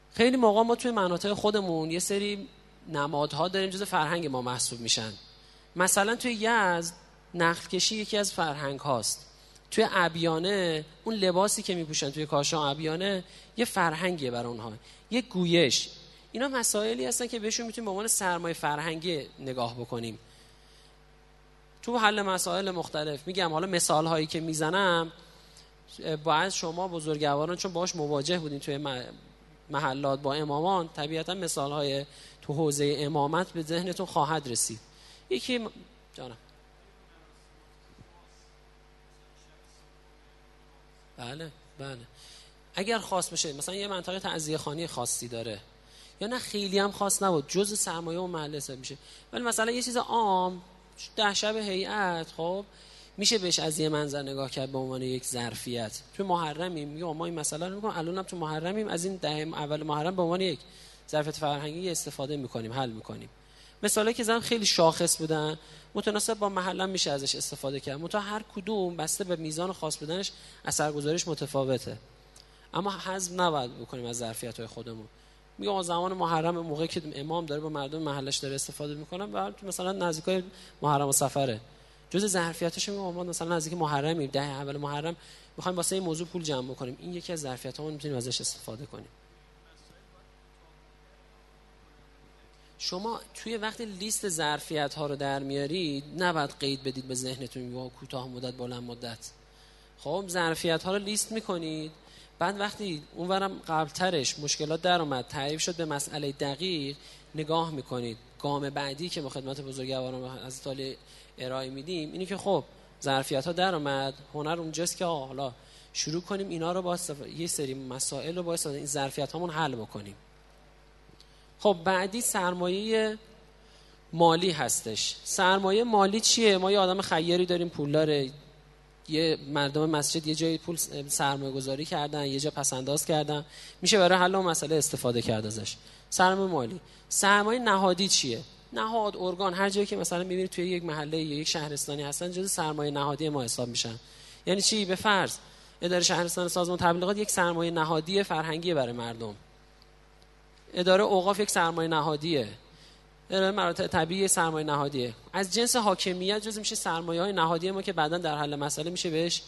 خیلی موقع ما توی مناطق خودمون یه سری نمادها داریم جز فرهنگ ما محسوب میشن. مثلا توی یزد نخل کشی یکی از فرهنگ هاست. توی ابیانه اون لباسی که میپوشن توی کاشان ابیانه یه فرهنگیه برای اونها، یه گویش. اینا مسائلی هستن که بهشون میتونیم به عنوان سرمایه فرهنگی نگاه بکنیم تو حل مسائل مختلف. میگم حالا مثال هایی که میزنم باید شما بزرگواران چون باهاش مواجه بودین توی محلات با امامان، طبیعتا مثال های تو حوزه امامت به ذهنتون خواهد رسید. یکی جانم بله بله اگر خاص بشه، مثلا یه منطقه تعزیه خانی خاصی داره یا نه خیلی هم خاص نبود، جزء سرمایه اون محله حساب میشه، ولی مثلا یه چیز عام ده شب هیئت، خب میشه بهش از یه منظر نگاه کرد به عنوان یک ظرفیت. تو محرمیم میگه ما این مسئله رو میگم الانم تو محرمیم، از این ده اول محرم به عنوان یک ظرفیت فرهنگی استفاده میکنیم، حل میکنیم. مثالی که زدم خیلی شاخص بودن، متناسب با محلم میشه ازش استفاده کرد، منتها هر کدوم بسته به میزان خاص بودنش اثرگذاریش متفاوته. اما حذف نباید بکنیم از ظرفیت‌های خودمون. میگم زمان محرم موقعی که امام داره با مردم محلش داره استفاده میکنه و مثلا نزدیکای محرم و سفره، جز ظرفیتش میگم ما مثلا نزدیک محرمیم، ده اول محرم میخوایم واسه این موضوع پول جمع بکنیم، این یکی از ظرفیت‌هامون میتونیم ازش استفاده کنیم. شما توی وقتی لیست ظرفیت ها رو در میارید نباید قید بدید به ذهنتون یا کوتاه مدت بلند مدت. خب ظرفیت ها رو لیست میکنید، بعد وقتی اونورم قبلترش مشکلات در اومد تعریف شد به مسئله دقیق نگاه میکنید. گام بعدی که ما خدمت بزرگواران از تالی ارائه میدیم اینی که خب ظرفیت ها در اومد، هنر اونجاست که حالا شروع کنیم اینا رو با یه سری مسائل رو با این ظرفیت هامون حل بکنیم. خب بعدی سرمایه مالی هستش. سرمایه مالی چیه؟ ما یه آدم خیری داریم، پولداره، یه مردم مسجد یه جایی پول سرمایه گذاری کردن، یه جا پسنداز کردن، میشه برای حل اون مسئله استفاده کرد ازش. سرمایه مالی. سرمایه نهادی چیه؟ نهاد، ارگان، هر جایی که مثلا میبینید توی یک محله یا یک شهرستانی هستن جز سرمایه نهادی ما حساب میشن. یعنی چی؟ به فرض اداره شهرستان سازمان تبلیغات یک سرمایه نهادی فرهنگی برای مردم، اداره اوقاف یک سرمایه نهادیه، اداره مراتع طبیعی سرمایه نهادیه. از جنس حاکمیت جزء میشه سرمایه های نهادی ما که بعداً در حل مسئله میشه بهش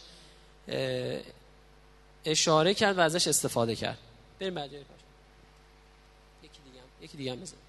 اشاره کرد و ازش استفاده کرد. بریم بعدی پاش. یکی دیگه هم یکی دیگه هم بزن.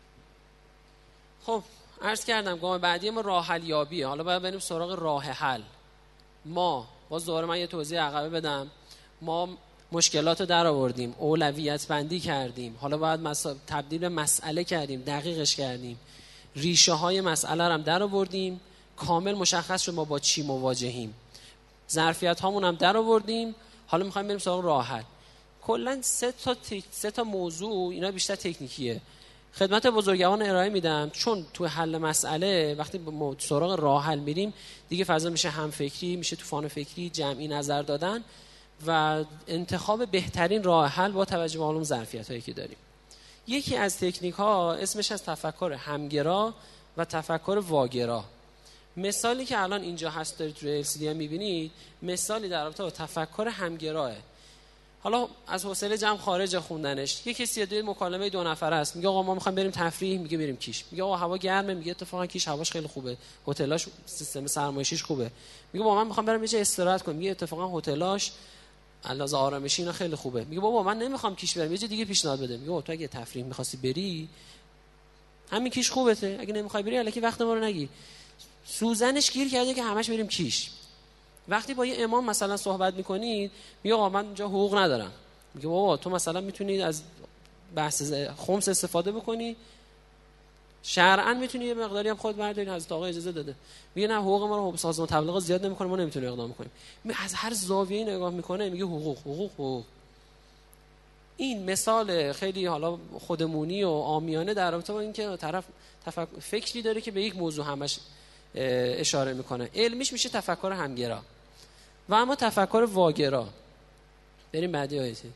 خب عرض کردم گام بعدی ما راه حل یابیه. حالا باید بریم سراغ راه حل. ما باز دوباره من یه توضیح عقبه بدم. ما مشکلات رو در آوردیم، اولویت بندی کردیم، حالا باید مسا... تبدیل به مسئله کردیم، دقیقش کردیم، ریشه های مسئله رو هم در آوردیم، کامل مشخص شد ما با چی مواجهیم، ظرفیت هامون هم در آوردیم. حالا میخوایم بریم سراغ راه حل. کلا سه تا تک... سه تا موضوع، اینا بیشتر تکنیکیه، خدمت بزرگواران ارائه میدم، چون تو حل مسئله وقتی به سراغ راه حل میریم دیگه فضا میشه هم فکری، میشه طوفان فکری، جمعی نظر دادن و انتخاب بهترین راه حل با توجه به علوم ظرفیت‌هایی که داریم. یکی از تکنیک ها اسمش از تفکر همگرا و تفکر واگرا. مثالی که الان اینجا هست دارید روی ال سی دی می‌بینید، مثالی در رابطه با تفکر همگراه. حالا از حوصله جمع خارج خوندنش، یه کسی دو مکالمه دو نفره است، میگه آقا ما می‌خوایم بریم تفریح، میگه بریم کیش، میگه آقا هوا گرمه، میگه اتفاقا کیش هواش خیلی خوبه، هتلاش سیستم سرمایه‌شیش خوبه، میگه بابا من می‌خوام برم یه جا استراحت کنم، میگه اتفاقا هتلاش علاوه آرامشی اینا خیلی خوبه، میگه بابا من نمیخوام کیش برم، یه جا دیگه پیشنهاد بده، میگه تو اگه تفریح می‌خواستی بری همین کیش خوبته، اگه نمی‌خوای بری الکی وقت ما رو نگیر. سوزنش گیر کرده که همش بریم کیش. وقتی با یه امام مثلا صحبت می‌کنید میگه آقا من اینجا حقوق ندارم، میگه بابا تو مثلا میتونی از بحث خمس استفاده بکنی، شرعاً میتونی یه مقداری هم خود برداری، حضرت آقا اجازه داده. میگه نه حقوق ما رو سازمان تبلیغات زیاد نمیکنه، ما نمیتونیم اقدام کنیم. از هر زاویه‌ای نگاه میکنه میگه حقوق حقوق حقوق. این مثال خیلی حالا خودمونی و عامیانه در رابطه با اینکه طرف تفکر فکری داره که به یک موضوع همش اشاره میکنه. علمیش میشه تفکر همگرا. و اما تفکر واگرا، بریم بعدی آیه.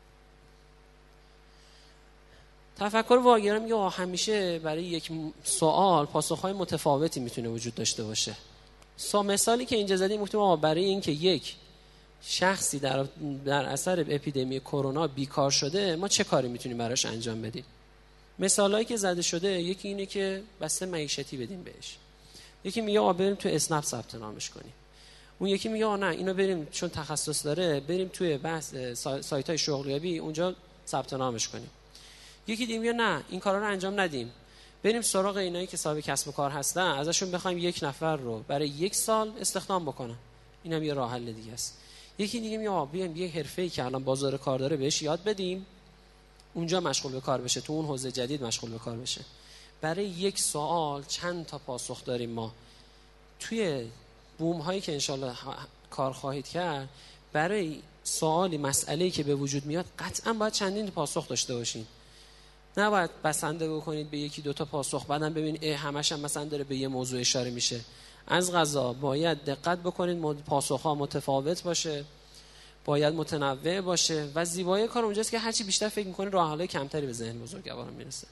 تفکر واگرا میگه همیشه برای یک سوال پاسخهای متفاوتی میتونه وجود داشته باشه. سو مثالی که اینجا زدیم گفتیم برای اینکه یک شخصی در در اثر اپیدمی کرونا بیکار شده، ما چه کاری میتونیم براش انجام بدیم؟ مثالایی که زده شده، یکی اینه که بسته معیشتی بدیم بهش، یکی میگه آ بریم تو اسنپ ثبت نامش کنیم، اون یکی میگه آ نه اینو بریم چون تخصص داره بریم توی بحث سایت‌های شغلیابی اونجا ثبت نامش کنیم، یکی دیگه میگه نه این کارا رو انجام ندیم، بریم سراغ اینایی که صاحب کسب و کار هستن ازشون بخوایم یک نفر رو برای یک سال استخدام بکنن، اینم یه راه حل دیگه است. یکی دیگه میگه آ بیایم یه حرفه‌ای که الان بازار کار داره بهش یاد بدیم، اونجا مشغول به کار بشه، تو اون حوزه جدید مشغول به کار بشه. برای یک سوال چند تا پاسخ داریم ما توی بوم هایی که انشالله کار خواهید کرد. برای سوالی مسئله‌ای که به وجود میاد قطعا باید چندین پاسخ داشته باشین، نباید بسنده بکنید به یکی دوتا پاسخ بعدم ببینید اه همش هم مثلا داره به یه موضوع اشاره میشه. از قضا باید دقت بکنید پاسخ‌ها متفاوت باشه، باید متنوع باشه و زیبایی کار اونجاست که هرچی بیشتر فکر می‌کنید راه حل‌های کمتری به ذهن بزرگواران میرسه.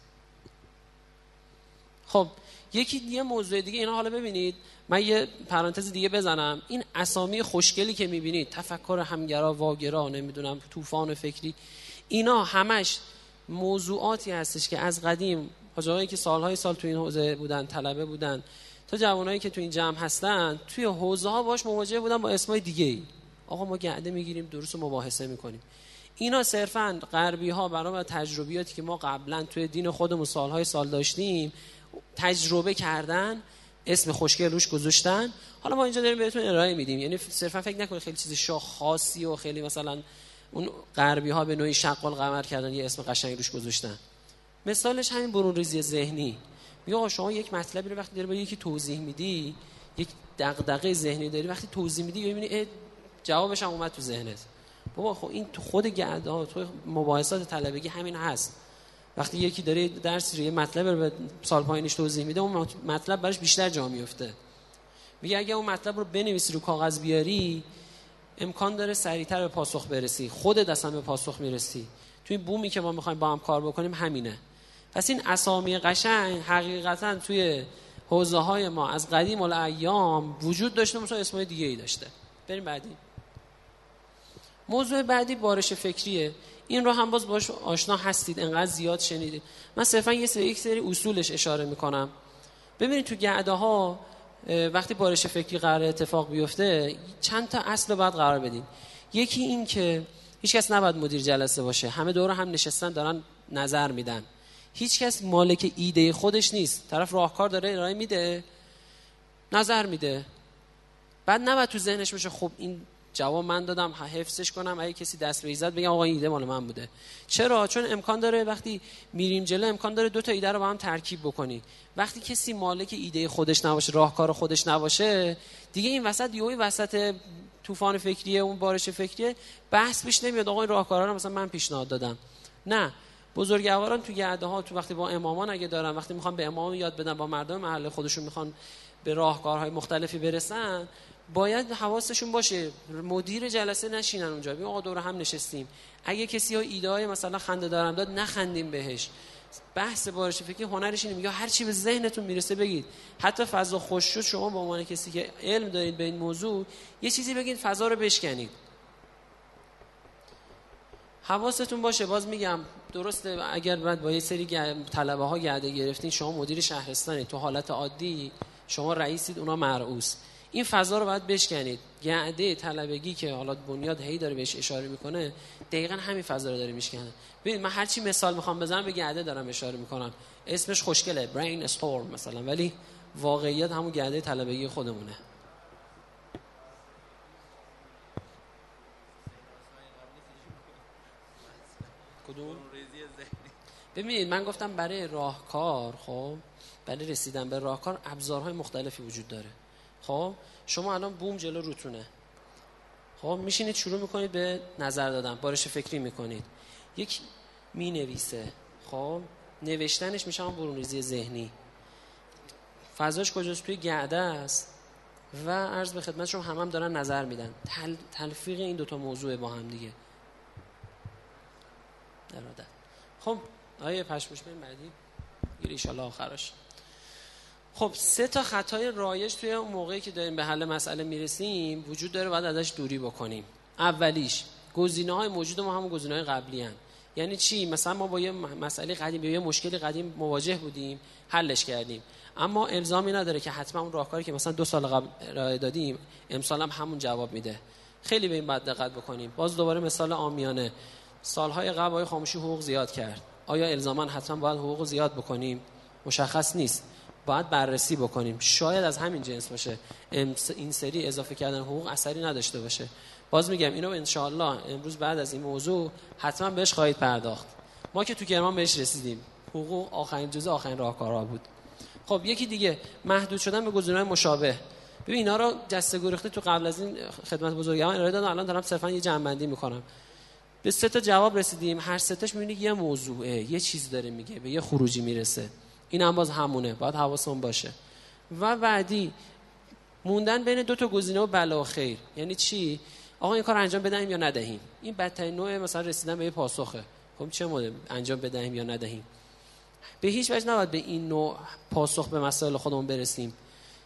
خب یکی دیگه موضوع دیگه اینا، حالا ببینید من یه پرانتز دیگه بزنم، این اسامی خوشگلی که می‌بینید تفکر همگرا، واگرا، نمیدونم طوفان فکری، اینا همش موضوعاتی هستش که از قدیم حاجیایی که سالهای سال تو این حوزه بودن، طلبه بودن، تا جوانایی که تو این جمع هستن توی حوزه‌ها باش مواجه بودن با اسمای دیگه‌ای. آقا ما گرده میگیریم درست مباحثه میکنیم. اینا صرفاً غربی ها برای تجربیاتی که ما قبلا توی دین خودمون سالهای سال داشتیم تجربه کردن، اسم خوشگل روش گذاشتن، حالا ما اینجا داریم بهتون ارائه میدیم. یعنی صرفاً فکر نکنید خیلی چیز شاه خاصی و خیلی مثلا اون غربی ها به نوعی شق القمر کردن یه اسم قشنگ روش گذاشتن. مثالش همین برون ریزی ذهنی. میگه آقا شما یک مطلبی رو وقتی داری با یکی توضیح میدی، یک دغدغه ذهنی داری، وقتی توضیح میدی میبینی جوابش هم اومد تو ذهنت. بابا خب این تو خود گرده تو مباحثات طلبگی همین هست. وقتی یکی داره درس رو یه مطلب رو به سال پایینش توضیح میده، اون مطلب براش بیشتر جا میفته. میگه اگه اون مطلب رو بنویسی رو کاغذ بیاری امکان داره سریعتر به پاسخ برسی، خودت اصلا به پاسخ میرسی. توی بومی که ما میخوایم با هم کار بکنیم همینه. پس این اسامی قشنگ حقیقتا توی حوزه های ما از قدیم الایام وجود داشته، مثلا اسمای دیگه ای داشته. بریم بعدی. موضوع بعدی بارش فکریه. این رو هم باز باش آشنا هستید، انقدر زیاد شنیدید. من صرفا یه سری یک سری اصولش اشاره میکنم. ببینید تو گعده ها وقتی بارش فکری قرار اتفاق بیفته چند تا اصل بعد قرار بدیم. یکی این که هیچ کس نباید مدیر جلسه باشه، همه دور هم نشستن دارن نظر میدن، هیچ کس مالک ایده خودش نیست، طرف راهکار داره ارائه میده نظر میده، بعد نباید تو ذهنش بشه خب این جواب من دادم حفظش کنم، اگه کسی دست به ایزد بگم آقا این ایده مال من بوده. چرا؟ چون امکان داره وقتی میریم جلو امکان داره دو تا ایده رو با هم ترکیب بکنی. وقتی کسی مالک ایده خودش نباشه، راهکار خودش نباشه، دیگه این وسط یهو وسط طوفان فکریه، اون بارش فکریه، بحث پیش نمیاد آقا این راهکارا رو مثلا من پیشنهاد دادم. نه، بزرگواران تو گرده ها تو وقتی با امامان اگه دارن، وقتی میخوان به امام یاد بدن، با مردم محله خودشون میخوان به راهکارهای مختلفی برسن، باید حواسشون باشه مدیر جلسه نشینن اونجا، ببین آقا دور هم نشستیم، اگه کسی ها ایده های مثلا خنده دارم داد نخندیم بهش. بحث بارش فکری هنرش اینه، میگه هر چی به ذهنتون میرسه بگید، حتی فضا خوش شد شما به عنوان کسی که علم دارید به این موضوع یه چیزی بگید فضا رو بشکنید. حواستون باشه، باز میگم درسته اگر بعد با یه سری طلبه ها گرده گرفتین، شما مدیر شهرستانی تو حالت عادی شما رئیسید اونا مرئوس، این فضا رو باید بشکنید. گرده طلبگی که حالا بنیاد هی داره بهش اشاره میکنه دقیقاً همین فضا رو داره میشکنه. ببین من هر چی مثال میخوام بزنم به گرده دارم اشاره میکنم، اسمش خوشگله برین استورم مثلا، ولی واقعیت همون گرده طلبگی خودمونه. کدوم؟ ببینید من گفتم برای راهکار، خب برای رسیدن به راهکار ابزارهای مختلفی وجود داره. خب شما الان بوم جلو روتونه، خب میشینید شروع میکنید به نظر دادن، بارش فکری میکنید، یک می نویسه، خب نوشتنش میشه هم برونریزی ذهنی. فضاش کجاست؟ توی گرده است و عرض به خدمت شما هم هم دارن نظر میدن، تل، تلفیق این دوتا موضوع با هم دیگه ارادت. خب آیه پشمش بریم بعدی گیری ایشالله آخرش. خب سه تا خطای رایج توی اون موقعی که داریم به حل مسئله میرسیم وجود داره، باید ازش دوری بکنیم. اولیش گزینه‌های موجود ما هم گزینه‌های قبلی ان. یعنی چی؟ مثلا ما با یه مسئله قدیم، یه مشکلی قدیم مواجه بودیم، حلش کردیم، اما الزامی نداره که حتما اون راهکاری که مثلا دو سال قبل ارائه دادیم امسال هم همون جواب میده. خیلی به این باید دقت بکنیم. باز دوباره مثال عامیانه، سالهای قبل آقای خاموشی حقوق زیاد کرد، آیا الزاما حتما باید حقوق زیاد بکنیم؟ مشخص نیست، باید بررسی بکنیم. شاید از همین جنس باشه، این سری اضافه کردن حقوق اثری نداشته باشه. باز میگم اینو انشاءالله امروز بعد از این موضوع حتما بهش خواهید پرداخت. ما که تو کرمان بهش رسیدیم، حقوق آخرین جزء آخرین راهکارها بود. خب یکی دیگه محدود شدن به گزینه‌های مشابه. ببین اینا رو دسته گریخته تو قبل از این خدمت بزرگواران ارائه دادم، الان دارم صرفا یه جمع‌بندی میکنم. به سه تا جواب رسیدیم، هر سه تاش میبینید یه موضوعه، یه چیز داره میگه، به یه خروجی میرسه. این هم باز همونه، باید حواسمون باشه. و بعدی موندن بین دو تا گزینه و بلا و خیر. یعنی چی؟ آقا این کار انجام بدهیم یا ندهیم؟ این بدترین نوع مثلا رسیدن به یه پاسخه. خب چه مدل انجام بدهیم یا ندهیم؟ به هیچ وجه نباید به این نوع پاسخ به مسائل خودمون برسیم.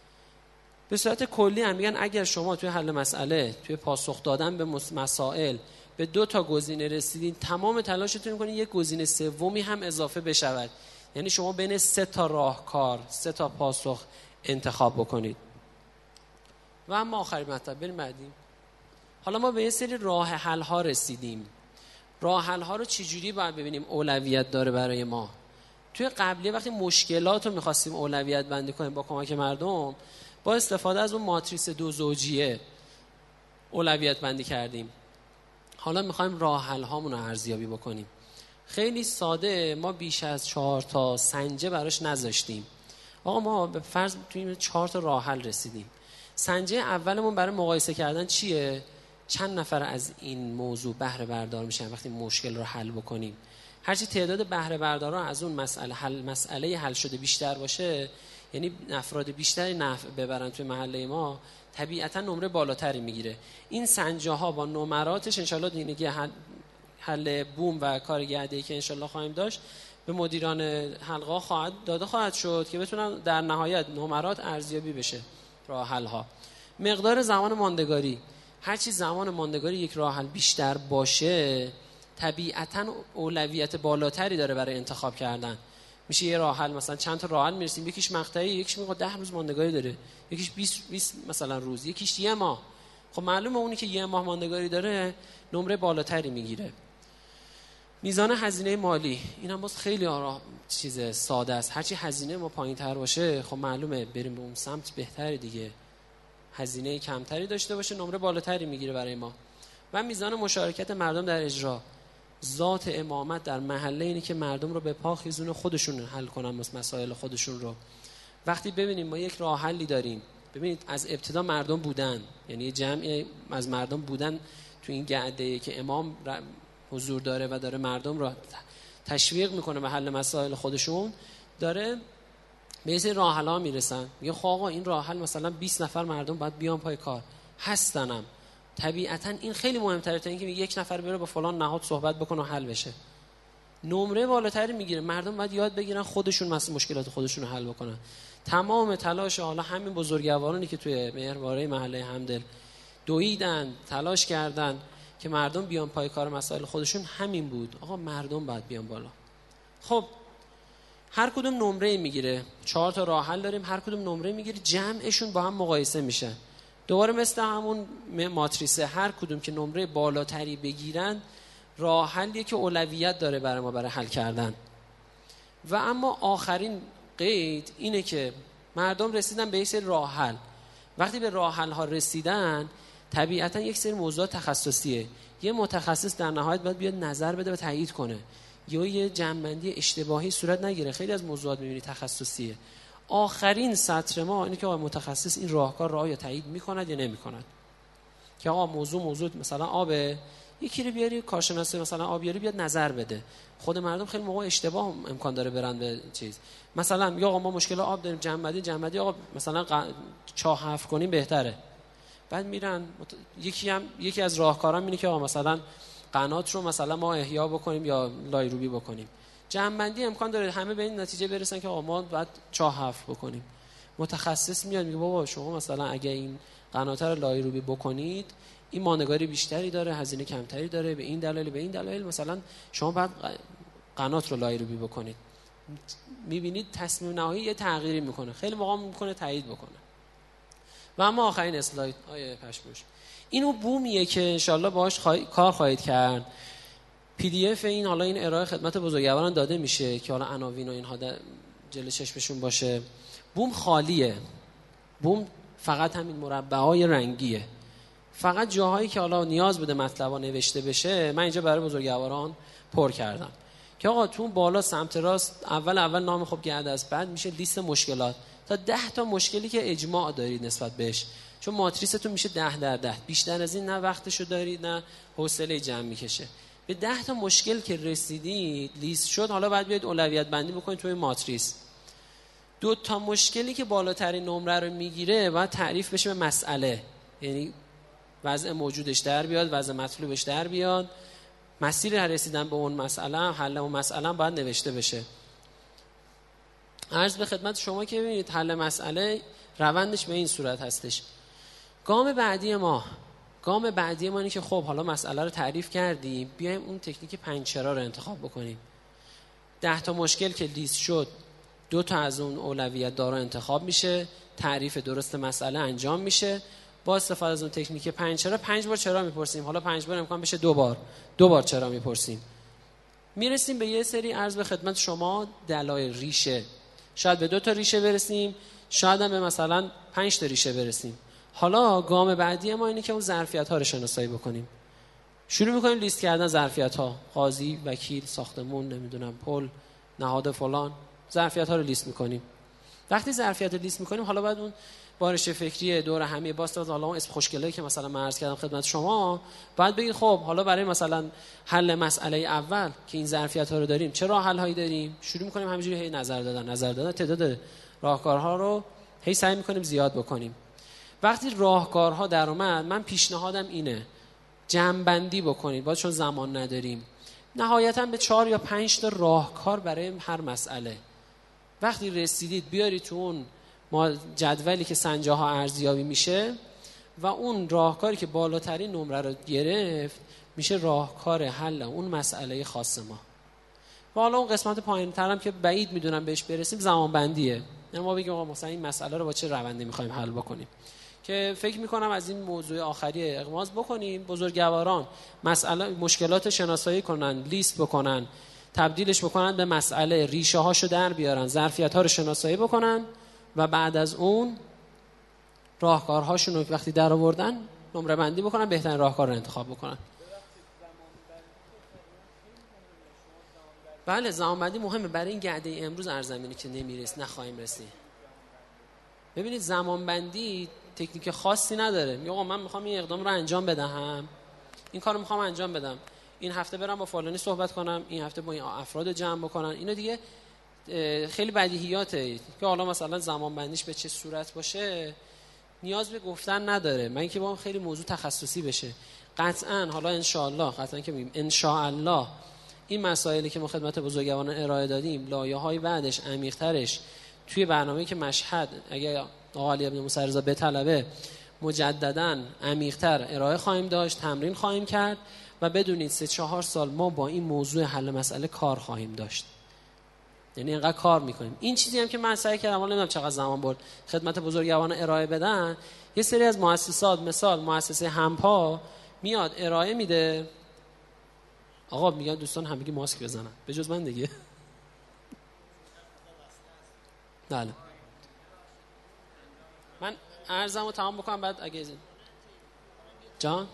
به صورت کلی هم میگن اگر شما توی حل مسئله، توی پاسخ دادن به مسائل به دو تا گزینه رسیدین، تمام تلاشتون میکنین یک گزینه سومی هم اضافه بشود. یعنی شما بین سه تا راهکار، سه تا پاسخ انتخاب بکنید. و اما آخرین مطلب، بریم بعدی. حالا ما به یه سری راه حل ها رسیدیم. راه حل ها رو چجوری باید ببینیم اولویت داره برای ما؟ توی قبلی وقتی مشکلات رو می‌خواستیم اولویت بندی کنیم با کمک مردم، با استفاده از اون ماتریس دو زوجیه اولویت بندی کردیم. حالا می‌خوایم راه حل هامون رو ارزیابی بکنیم. خیلی ساده، ما بیش از چهار تا سنجه براش نذاشتیم. آقا ما به فرض توی چهار تا راه حل رسیدیم. سنجه اولمون برای مقایسه کردن چیه؟ چند نفر از این موضوع بهره بردار میشن وقتی مشکل رو حل بکنیم. هرچی تعداد بهره بردارا از اون مسئله حل مسئله حل شده بیشتر باشه، یعنی افراد بیشتری نفع ببرن توی محله ما، طبیعتا نمره بالاتری میگیره. این سنجه ها با نمراتش انشالله دیگه حل, حل بوم و کارگردی که انشالله خواهیم داشت به مدیران حلقه خواهد داده خواهد شد که بتونن در نهایت نمرات ارزیابی بشه راه حل ها. مقدار زمان ماندگاری، هرچی زمان ماندگاری یک راه حل بیشتر باشه طبیعتاً اولویت بالاتری داره برای انتخاب کردن. میشه یه راه حل مثلا چند تا راه حل میرسیم، یکیش مقطعی، یکیش میگه ده روز ماندگاری داره، یکیش بیست بیست مثلا روز، یکیش یه ماه. خب معلومه اونی که یه ماه ماندگاری داره نمره بالاتری میگیره. میزان هزینه مالی، این هم باز خیلی آرا چیز ساده است. هرچی هزینه ما پایین‌تر باشه خب معلومه بریم به اون سمت بهتره دیگه. هزینه کمتری داشته باشه نمره بالاتری میگیره برای ما. و میزان مشارکت مردم در اجرا، ذات امامت در محله اینه که مردم رو به پا خیزون خودشون حل کنن مسائل خودشون رو. وقتی ببینیم ما یک راه حلی داریم، ببینید از ابتدا مردم بودن، یعنی جمعی از مردم بودن تو این گرده‌ای که امام حضور داره و داره مردم رو تشویق میکنه به حل مسائل خودشون، داره به این راه حل‌ها میرسن. میگه خب آقا این راه حل مثلا بیست نفر مردم باید بیان پای کار، هستنم. طبیعتا این خیلی مهم‌تره تا اینکه یک نفر بره با فلان نهاد صحبت بکنه و حل بشه. نمره بالاتری میگیره. مردم باید یاد بگیرن خودشون مثلا مشکلات خودشون رو حل بکنن. تمام تلاش حالا همین بزرگوارانی که توی مهرباره محله همدل دویدن، تلاش کردن که مردم بیان پای کار مسائل خودشون، همین بود. آقا مردم باید بیان بالا. خب هر کدوم نمره میگیره. چهار تا راه حل داریم، هر کدوم نمره میگیره، جمعشون با هم مقایسه میشه. دوباره مثل همون ماتریسه، هر کدوم که نمره بالاتری بگیرن راه حلیه که اولویت داره برای ما برای حل کردن. و اما آخرین قید اینه که مردم رسیدن به یک سری راه حل. وقتی به راه حل ها رسیدن طبیعتا یک سری موضوعات تخصصیه. یه متخصص در نهایت باید بیاد نظر بده و تایید کنه، یا یه جمع‌بندی اشتباهی صورت نگیره. خیلی از موضوعات می‌بینی تخصصیه. آخرین سطر ما اینه که آقا متخصص این راهکار رو آیا تایید می‌کند یا نمی‌کند. که آقا موضوع موضوع مثلا آبه، یکی رو بیاری کارشناس مثلا آبیاری بیاد نظر بده. خود مردم خیلی موقع اشتباه امکان داره برن به چیز. مثلا یا آقا ما مشکل آب داریم، جمع‌بندی جمع‌بندی آقا مثلا ق... چاه حفر کنیم بهتره. بعد میرن مت... یکی هم یکی از راهکارا اینه که آقا مثلا قنات رو مثلا ما احیا بکنیم یا لایروبی بکنیم. جمع‌بندی امکان داره همه به این نتیجه برسن که آقا ما باید چاه حفر بکنیم. متخصص میاد میگه بابا شما مثلا اگه این قنات رو لایروبی بکنید این ماندگاری بیشتری داره، هزینه کمتری داره، به این دلایل به این دلایل. مثلا شما بعد قنات رو لایروبی بکنید، میبینید تصمیم نهایی یه تغییری میکنه، خیلی موقع میکنه تایید بکنه. و اما آخرین اسلاید آیه پشموش، اینو بومیه که انشالله باهاش خواهی... کار خواهید کرد. پی دی اف این حالا این ارائه خدمت بزرگواران داده میشه که حالا عناوین و اینها جلوی چشمشون باشه. بوم خالیه، بوم فقط همین مربعای رنگیه، فقط جاهایی که حالا نیاز بوده مطلبا نوشته بشه من اینجا برای بزرگواران پر کردم که آقا تو بالا سمت راست اول اول نام خوب گرد است، بعد میشه لیست مشکلات تا ده تا مشکلی که اجماع دارید نسبت بهش، چون ماتریستون میشه ده در ده، بیشتر از این نه وقتشو دارید نه حوصله جمع میکشه. به ده تا مشکل که رسیدید لیست شد، حالا باید بیاید اولویت بندی بکنید توی ماتریس. دو تا مشکلی که بالاترین نمره رو میگیره باید تعریف بشه به مسئله، یعنی وضع موجودش در بیاد، وضع مطلوبش در بیاد، مسیر رسیدن به اون مسئله، حل اون مسئله باید نوشته بشه. عرض به خدمت شما که ببینید حل مسئله روندش به این صورت هستش. گام بعدی ما گام بعدی ما اینه که خب حالا مسئله رو تعریف کردیم، بیایم اون تکنیک پنج چرا رو انتخاب بکنیم. ده تا مشکل که لیست شد، دو تا از اون اولویت دارا انتخاب میشه، تعریف درست مسئله انجام میشه، با استفاده از اون تکنیک پنج چرا پنج بار چرا میپرسیم، حالا پنج بار امکان بشه دو بار دو بار چرا میپرسیم. میرسیم به یه سری عرض به خدمت شما دلایل ریشه، شاید به دو تا ریشه برسیم، شاید هم به مثلا پنج تا ریشه برسیم. حالا گام بعدی ما اینه که اون ظرفیت ها رو شناسایی بکنیم. شروع میکنیم لیست کردن ظرفیت ها، قاضی، وکیل، ساختمون، نمیدونم پل، نهاد فلان، ظرفیت ها رو لیست میکنیم. وقتی ظرفیت رو لیست میکنیم حالا بعد اون بارش فکری دور همیه باست، حالا اون اسم خوشگله که مثلا من عرض کردم خدمت شما، بعد بگید خب حالا برای مثلا حل مسئله اول که این ظرفیت ها رو داریم چه راه حل هایی داریم. شروع میکنیم همینجوری هی نظر دادن نظر دادن تعداد راهکارها رو هی سعی میکنیم زیاد بکنیم. وقتی راهکارها در اومد، من پیشنهادم اینه جمع‌بندی بکنید، باید چون زمان نداریم نهایتاً به چهار یا پنج تا راهکار برای هر مسئله. وقتی رسیدید بیارید تو اون ما جدولی که سنجاها ارزیابی میشه و اون راهکاری که بالاترین نمره رو گرفت میشه راهکار حل اون مسئله خاص ما. و حالا اون قسمت پایین‌تر هم که بعید میدونم بهش برسیم زمان بندیه، یعنی ما بگیم آقا مثلا این مسئله رو با چه روندی میخوایم حل بکنیم، که فکر میکنم از این موضوع آخری اغماض بکنیم. بزرگواران مسئله مشکلات شناسایی کنن، لیست بکنن، تبدیلش بکنن به مسئله، ریشه هاشو در بیارن، ظرفیت ها رو شناسایی بکنن و بعد از اون راهکارهاشون رو وقتی در آوردن نمره بندی بکنن، بهترین راهکار رو انتخاب بکنن. بله زمان بندی مهمه برای این گرده امروز ارزمینی که نمیرس نخواهیم رسید. ببینید زمان بندی تکنیک خاصی نداره. میگه آقا من میخوام این اقدام رو انجام بدهم، این کارو میخوام انجام بدم، این هفته برم با فلانی صحبت کنم، این هفته با این افراد جمع بکنن. اینو دیگه خیلی بدیهیاته که حالا مثلا زمان بندیش به چه صورت باشه نیاز به گفتن نداره، من اینکه با هم خیلی موضوع تخصصی بشه. قطعا حالا ان شاء الله قطعا که میگیم ان شاء الله این مسائلی که ما خدمت بزرگواران ارائه دادیم لایه‌های بعدش عمیق‌ترش توی برنامه‌ای که مشهد اگه آقا علی ابن موسی رضا بطلبه مجدداً عمیق‌تر ارائه خواهیم داشت، تمرین خواهیم کرد و بدونید سه چهار سال ما با این موضوع حل مسئله کار خواهیم داشت. یعنی اینقدر کار میکنیم. این چیزی هم که من سعی کردم، حالا نمیدونم چقدر زمان برد خدمت بزرگواران ارائه بدن، یه سری از مؤسسات مثال مؤسسه همپا میاد ارائه میده، آقا میگن دوستان همگی ماسک بزنن به جز من دیگه. بله من عرضمو تمام بکنم بعد اگه جان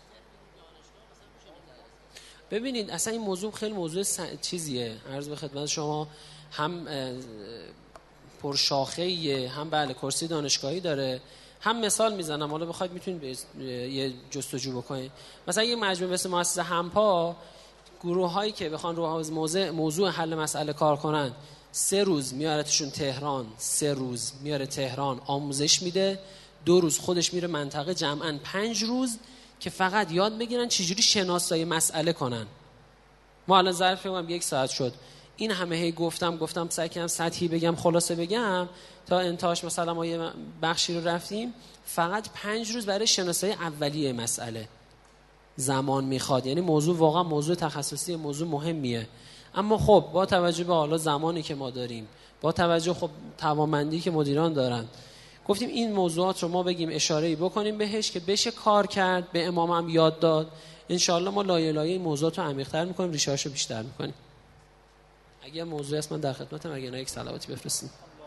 ببینید اصلا این موضوع خیلی موضوع س... چیزیه عرض به خدمت شما، هم پرشاخه‌ایه، هم بله کرسی دانشگاهی داره، هم مثال میزنم حالا بخواید میتونید یه جستجو بکنید. مثلا یه مجموعه مثل مؤسسه همپا گروه هایی که بخوان رو موضوع موضوع حل مسئله کار کنن سه روز میارتشون تهران، سه روز میاره تهران آموزش میده، دو روز خودش میره منطقه، جمعاً پنج روز که فقط یاد بگیرن چجوری شناسایی مسئله کنن. ما الان ظرف هم یک ساعت شد این همه هی گفتم گفتم سعی کردم سطحی بگم خلاصه بگم تا انتهاش مثلا ما یه بخشی رو رفتیم. فقط پنج روز برای شناسایی اولیه مسئله زمان میخواد، یعنی موضوع واقعا موضوع تخصصی، موضوع مهمیه. اما خب با توجه به حالا زمانی که ما داریم، با توجه خب توانمندی که مدیران دارن، گفتیم این موضوعات رو ما بگیم اشاره‌ای بکنیم بهش که بشه کار کرد، به امام هم یاد داد. انشالله ما لایه لایه این موضوعات رو عمیق‌تر می‌کنیم، ریشه‌هاشو بیشتر می‌کنیم. اگه موضوعی هست من در خدمتم، اگه نه یک صلواتی بفرستید.